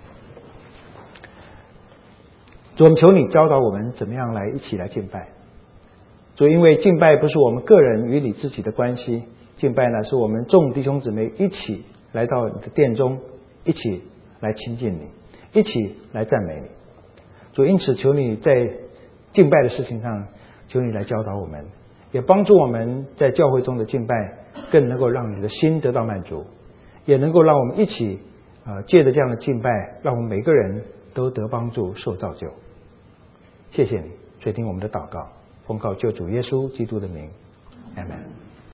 主，我们求你教导我们怎么样来一起来敬拜。主，因为敬拜不是我们个人与你自己的关系，敬拜呢是我们众弟兄姊妹一起来到你的殿中，一起来亲近你，一起来赞美你。主，因此求你在敬拜的事情上，求你来教导我们，也帮助我们在教会中的敬拜更能够让你的心得到满足，也能够让我们一起呃借着这样的敬拜，让我们每个人都得帮助受造就。谢谢你垂听我们的祷告，奉靠救主耶稣基督的名，阿们。